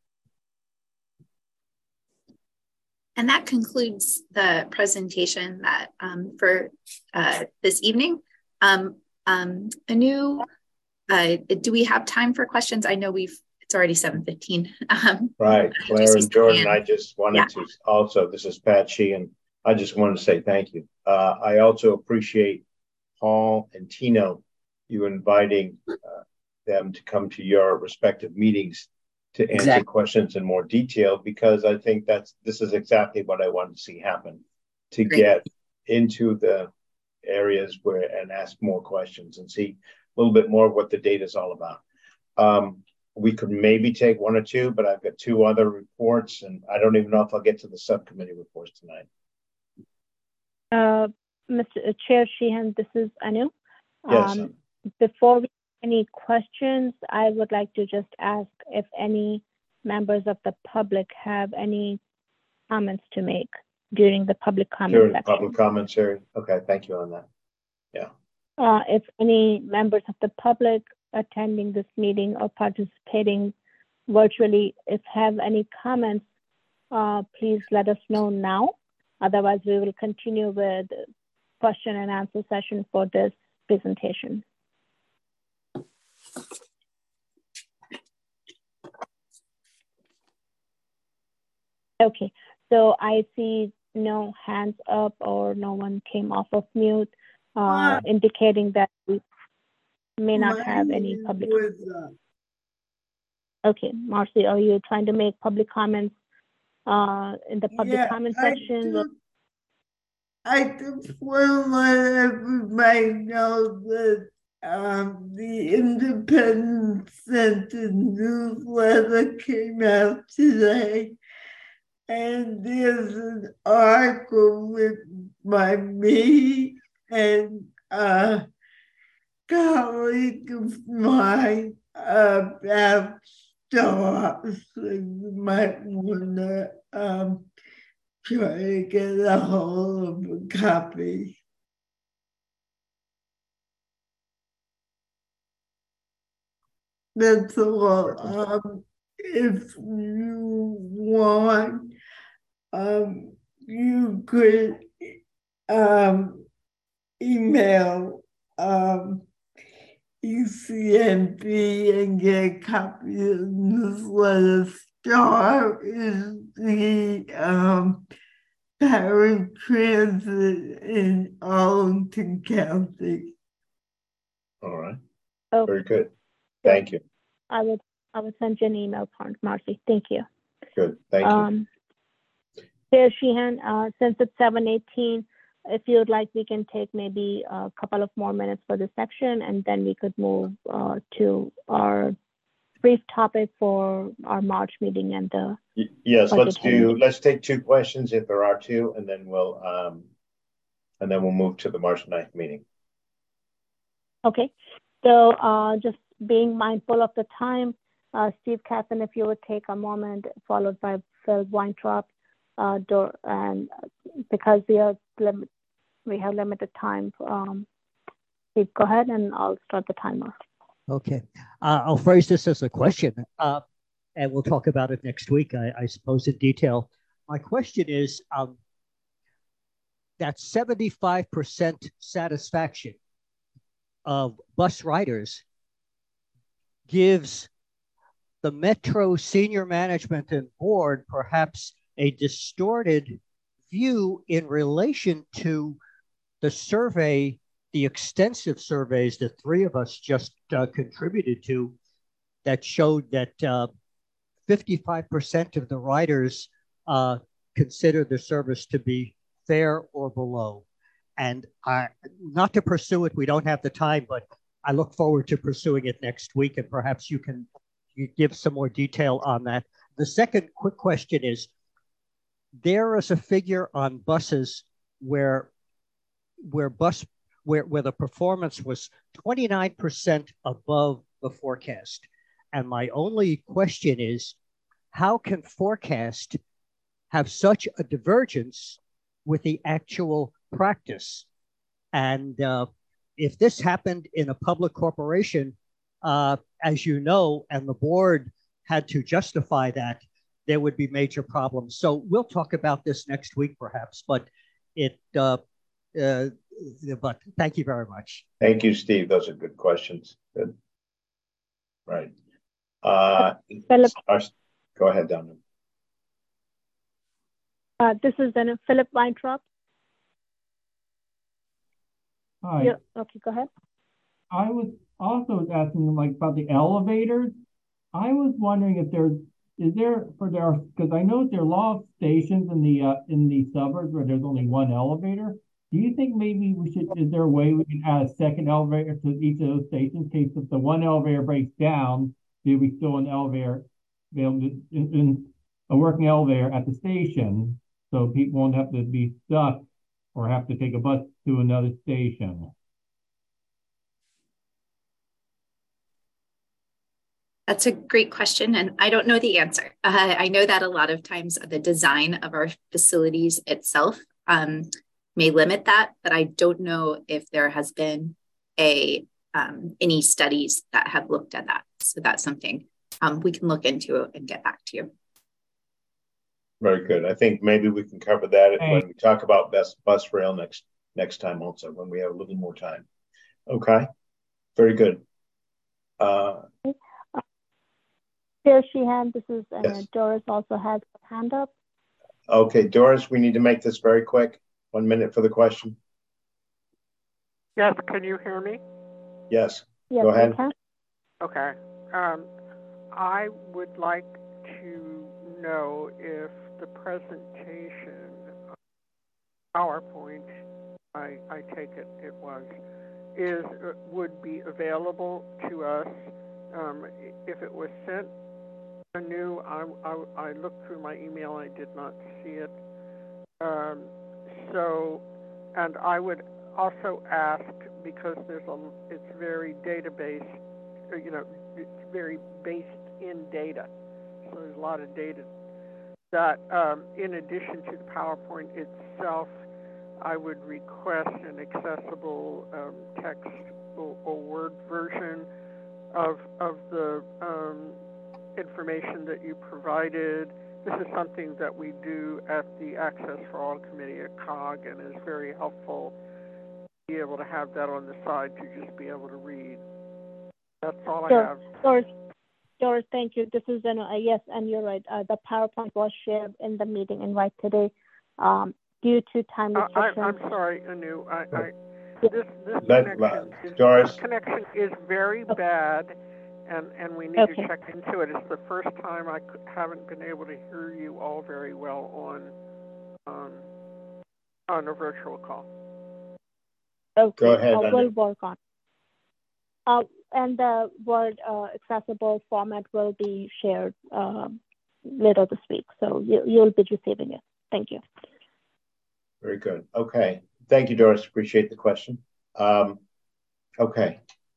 And that concludes the presentation that for this evening. Anu, do we have time for questions? I know it's already 7:15. Right, Claire and Jordan, I just wanted to also, this is Pat Sheehan, I just wanted to say thank you. I also appreciate Paul and Tino, you inviting them to come to your respective meetings to answer questions in more detail, because I think this is exactly what I want to see happen, to get into the areas and ask more questions and see a little bit more of what the data is all about. We could maybe take 1 or 2, but I've got 2 other reports, and I don't even know if I'll get to the subcommittee reports tonight. Mr. Chair Sheehan, this is Anu. Yes. Before we any questions, I would like to just ask if any members of the public have any comments to make during the public comment section. Public commentary. Okay, thank you on that. Yeah. If any members of the public attending this meeting or participating virtually, if have any comments please let us know now. Otherwise, we will continue with question and answer session for this presentation. Okay, so I see no hands up or no one came off of mute, indicating that we may not have any public. Okay, Marcy, are you trying to make public comments in the public comment section? I just want to let everybody know that the Independent Center newsletter came out today, and there's an article written by me and a colleague of mine about stars. So you might want to try to get a hold of a copy. That's all. If you want, you could email ECNB and get a copy of the newsletter. STAR is the parent transit in Arlington County. All right. Oh, very good. Thank you. I would send you an email, Marcy. Thank you. Good. Thank you. Chair Sheehan, since it's 7:18, if you would like, we can take maybe a couple of more minutes for this section, and then we could move to our brief topic for our March meeting and the yes. Let's take two questions if there are two, and then we'll move to the March 9th meeting. Okay. So just being mindful of the time, Steve Casson, if you would take a moment, followed by Phil Weintraub, and because we have limited time. Steve, go ahead, and I'll start the timer. Okay, I'll phrase this as a question, and we'll talk about it next week, I suppose, in detail. My question is that 75% satisfaction of bus riders gives the Metro senior management and board perhaps a distorted view in relation to the survey, the extensive surveys that three of us just contributed to, that showed that 55% of the riders consider the service to be fair or below. And not to pursue it, we don't have the time, but I look forward to pursuing it next week, and perhaps you give some more detail on that. The second quick question is, there is a figure on buses where the performance was 29% above the forecast. And my only question is, how can forecast have such a divergence with the actual practice? And if this happened in a public corporation, as you know, and the board had to justify that, there would be major problems. So we'll talk about this next week, perhaps, but but thank you very much. Thank you, Steve. Those are good questions. Good. Right. Philip. Go ahead, Donna. This is then Philip Weintraub. Hi. Yeah, okay, go ahead. I was also asking about the elevators. I was wondering if because I know there are a lot of stations in the suburbs where there's only one elevator. Do you think maybe is there a way we can add a second elevator to each of those stations in case if the one elevator breaks down, there we still an elevator, in a working elevator at the station, so people won't have to be stuck or have to take a bus to another station? That's a great question, and I don't know the answer. I know that a lot of times the design of our facilities itself may limit that, but I don't know if there has been any studies that have looked at that. So that's something we can look into and get back to you. Very good. I think maybe we can cover that when we talk about best bus rail next time also, when we have a little more time. Okay, very good. Here she had, this is Yes. Doris also has a hand up. Okay, Doris, we need to make this very quick. 1 minute for the question. Yes, can you hear me? Yes, yes, go ahead. Okay. I would like to know if the presentation PowerPoint, I take it was, would be available to us if it was sent anew. I looked through my email, I did not see it. And I would also ask, because it's very database, it's very based in data. So there's a lot of data that, in addition to the PowerPoint itself, I would request an accessible text or Word version of the information that you provided. This is something that we do at the Access for All Committee at COG, and is very helpful to be able to have that on the side to just be able to read. That's all I have. Doris, thank you. This is yes, and you're right. The PowerPoint was shared in the meeting invite today. Due to time restrictions. I'm sorry, Anu. This connection is very bad, and we need to check into it. It's the first time I haven't been able to hear you all very well on a virtual call. Okay, go ahead. We'll work on. And the Word accessible format will be shared later this week, so you'll be receiving it. Thank you. Very good. Okay. Thank you, Doris. Appreciate the question. Okay.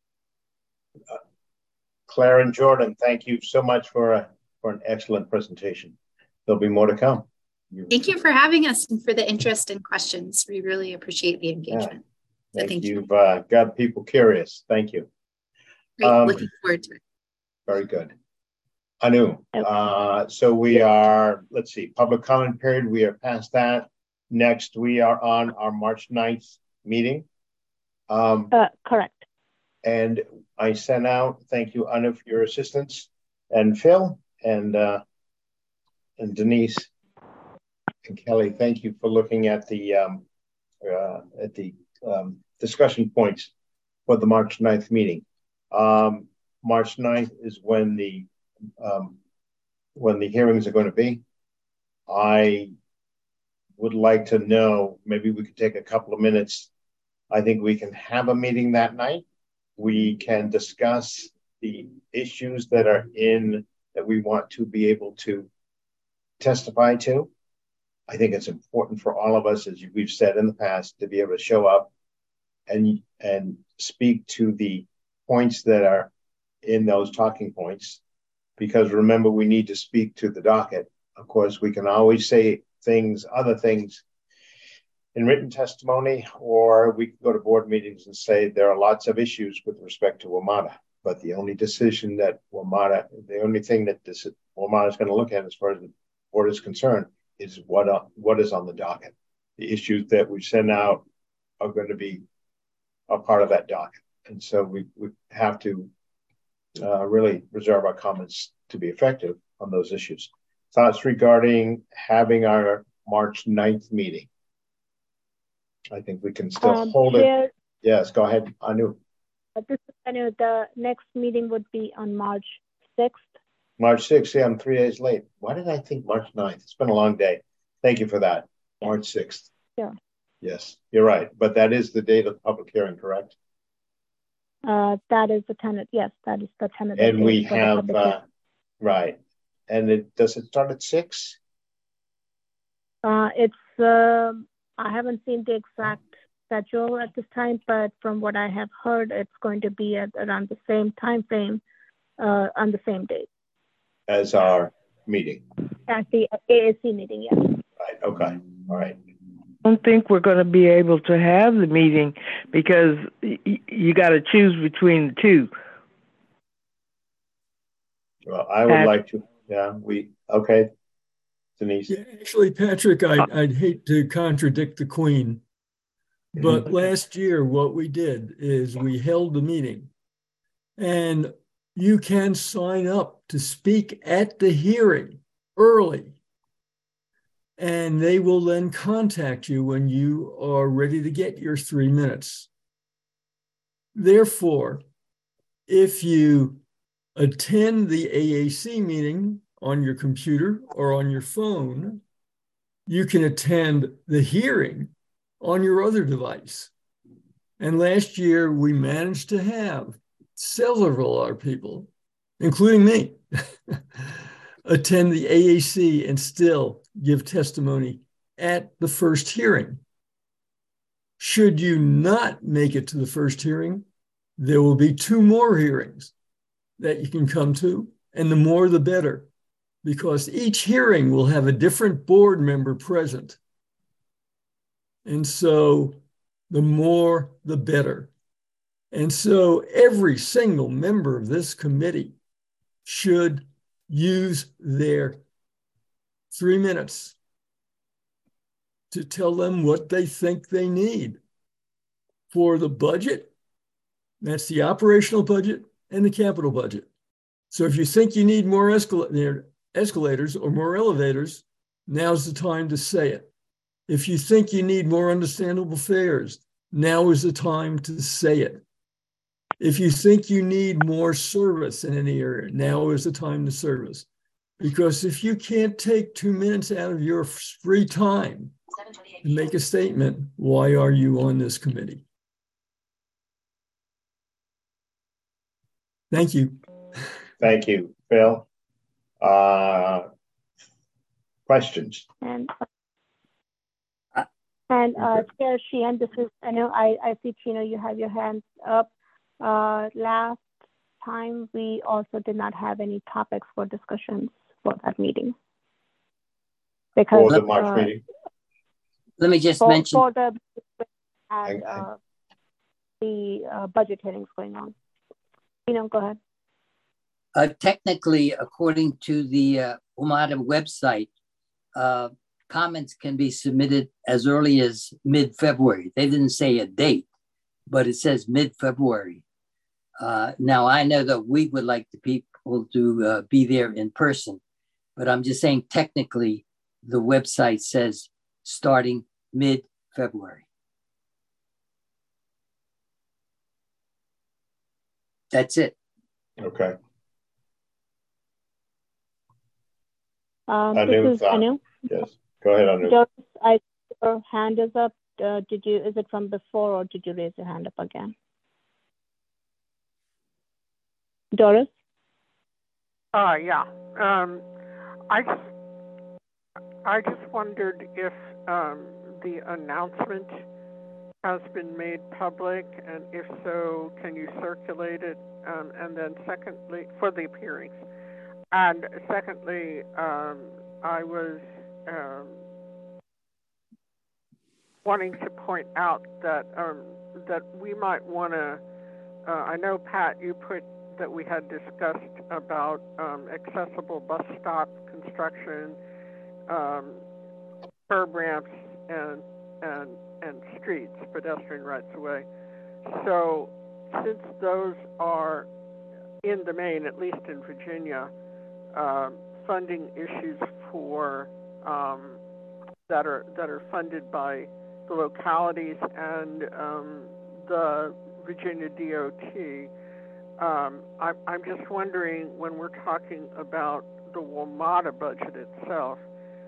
Claire and Jordan, thank you so much for an excellent presentation. There'll be more to come. Thank you for having us and for the interest and questions. We really appreciate the engagement. Yeah. Thank you. You've got people curious. Thank you. Great. Looking forward to it. Very good. Anu, so we are, let's see, public comment period. We are past that. Next, we are on our March 9th meeting. Correct. And I sent out, thank you, Anu, for your assistance, and Phil, and Denise, and Kelly, thank you for looking at the discussion points for the March 9th meeting. March 9th is when the hearings are going to be. I would like to know, maybe we could take a couple of minutes. I think we can have a meeting that night. We can discuss the issues that we want to be able to testify to. I think it's important for all of us, as we've said in the past, to be able to show up and speak to the points that are in those talking points. Because remember, we need to speak to the docket. Of course, we can always say other things in written testimony, or we can go to board meetings and say there are lots of issues with respect to WMATA. But the only decision that WMATA is going to look at as far as the board is concerned is what is on the docket. The issues that we send out are going to be a part of that docket. And so we have to really reserve our comments to be effective on those issues. Thoughts regarding having our March 9th meeting? I think we can still hold it. Yes, go ahead, Anu. The next meeting would be on March 6th. March 6th, yeah, I'm 3 days late. Why did I think March 9th? It's been a long day. Thank you for that. Yeah. March 6th. Yeah. Yes, you're right. But that is the date of the public hearing, correct? That is the tentative. Yes, that is the tentative. And we have, right. And does it start at 6? I haven't seen the exact schedule at this time, but from what I have heard, it's going to be at around the same time frame on the same date as our meeting. At the AAC meeting, yes. Right. Okay. All right. I don't think we're going to be able to have the meeting because you got to choose between the two. Well, I would like to. Yeah. Okay. Denise? Yeah, actually, Patrick, I'd hate to contradict the Queen, but last year what we did is we held the meeting, and you can sign up to speak at the hearing early, and they will then contact you when you are ready to get your 3 minutes. Therefore, if you attend the AAC meeting on your computer or on your phone, you can attend the hearing on your other device. And last year, we managed to have several of our people, including me, attend the AAC and still give testimony at the first hearing. Should you not make it to the first hearing, there will be 2 more hearings that you can come to, and the more the better, because each hearing will have a different board member present. And so the more the better. And so every single member of this committee should use their 3 minutes to tell them what they think they need for the budget. That's the operational budget and the capital budget. So if you think you need more escalators or more elevators, now's the time to say it. If you think you need more understandable fares, now is the time to say it. If you think you need more service in any area, now is the time to service. Because if you can't take 2 minutes out of your free time and make a statement, why are you on this committee? Thank you. Thank you, Phil. Questions? Chair Sheehan, this is, I see, Chino, you have your hands up. Last time, we also did not have any topics for discussions for that meeting. Because for the March meeting? Let me just mention. For the budget hearings going on. Chino, go ahead. Technically, according to the WMATA website, comments can be submitted as early as mid-February. They didn't say a date, but it says mid-February. Now, I know that we would like the people to be there in person, but I'm just saying technically the website says starting mid-February. That's it. Okay. This is Anu. Yes, go ahead, Anu. Doris, your hand is up. Is it from before, or did you raise your hand up again? Doris? Yeah. I just wondered if the announcement has been made public, and if so, can you circulate it? And then secondly, for the hearings. And secondly, I was wanting to point out that that we might want to. I know, Pat, you put that we had discussed about accessible bus stop construction, curb ramps, and streets, pedestrian rights of way. So, since those are in the main, at least in Virginia, funding issues for that are funded by the localities and the Virginia DOT. I'm just wondering, when we're talking about the WMATA budget itself,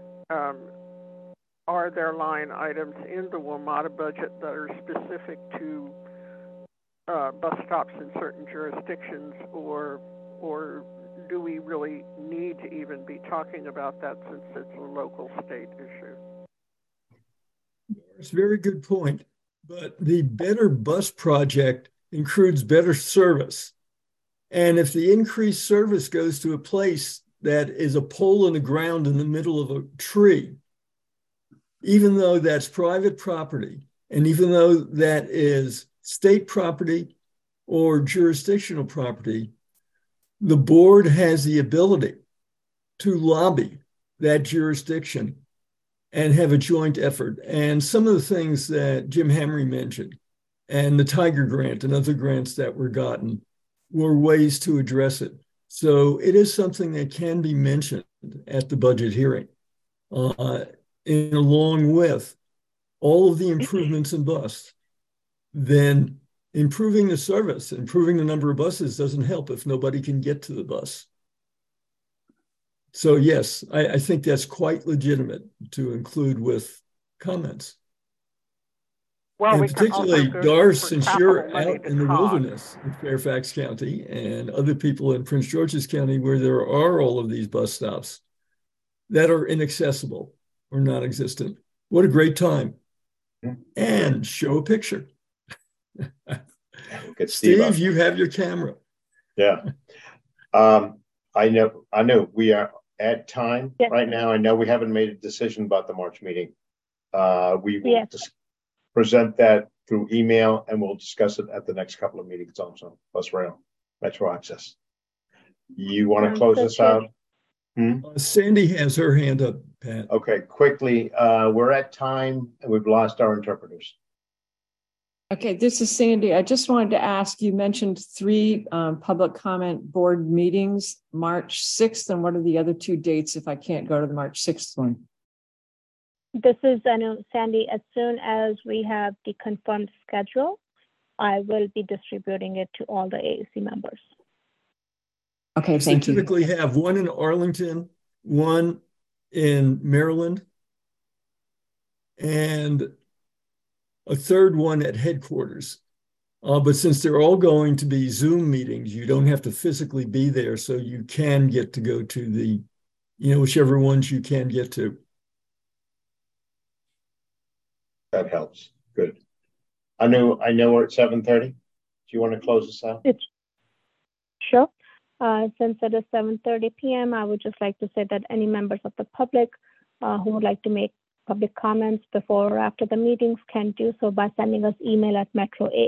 are there line items in the WMATA budget that are specific to bus stops in certain jurisdictions, or do we really need to even be talking about that since it's a local state issue? It's a very good point. But the Better Bus Project includes better service. And if the increased service goes to a place that is a pole in the ground in the middle of a tree, even though that's private property, and even though that is state property or jurisdictional property, the board has the ability to lobby that jurisdiction and have a joint effort. And some of the things that Jim Hamre mentioned, and the Tiger Grant and other grants that were gotten, were ways to address it. So it is something that can be mentioned at the budget hearing, along with all of the improvements in bus. Then improving the service, improving the number of buses doesn't help if nobody can get to the bus. So yes, I think that's quite legitimate to include with comments. Well, and we particularly, can Doris, since you're money out in the wilderness in Fairfax County and other people in Prince George's County where there are all of these bus stops that are inaccessible or non-existent. What a great time. And show a picture. Steve, you have your camera. Yeah. I know we are at time right now. I know we haven't made a decision about the March meeting. We will present that through email, and we'll discuss it at the next couple of meetings also. Bus Rail, Metro Access. You want to close this out? Sandy has her hand up, Pat. Okay, quickly. We're at time, and we've lost our interpreters. Okay, this is Sandy. I just wanted to ask, you mentioned 3 public comment board meetings, March 6th, and what are the other 2 dates if I can't go to the March 6th one? This is, I know, Sandy, as soon as we have the confirmed schedule, I will be distributing it to all the AAC members. Okay, thank you. We typically have one in Arlington, one in Maryland, and a third one at headquarters. But since they're all going to be Zoom meetings, you don't have to physically be there, so you can get to go to the, whichever ones you can get to. That helps. Good. I know we're at 7:30. Do you want to close this out? Sure. Since it is 7:30 p.m., I would just like to say that any members of the public who would like to make public comments before or after the meetings can do so by sending us email at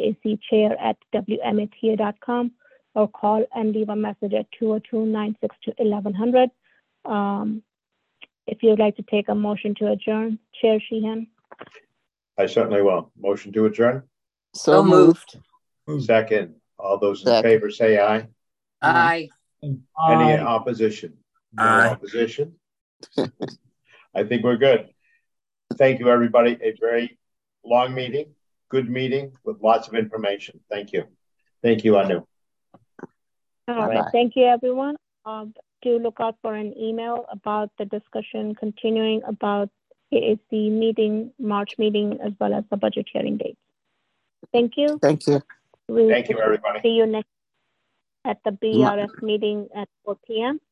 metroaacchair@wmata.com or call and leave a message at 202-962-1100. If you'd like to take a motion to adjourn, Chair Sheehan. I certainly will. Motion to adjourn? So moved. Second. All those in favor say aye. Aye. Any opposition? No opposition? I think we're good. Thank you, everybody. A very long meeting, good meeting with lots of information. Thank you. Thank you, Anu. All right. Thank you, everyone. Do look out for an email about the discussion continuing about AAC meeting, March meeting, as well as the budget hearing dates. Thank you. Thank you. Thank you, everybody. See you next at the BRF meeting at 4 p.m.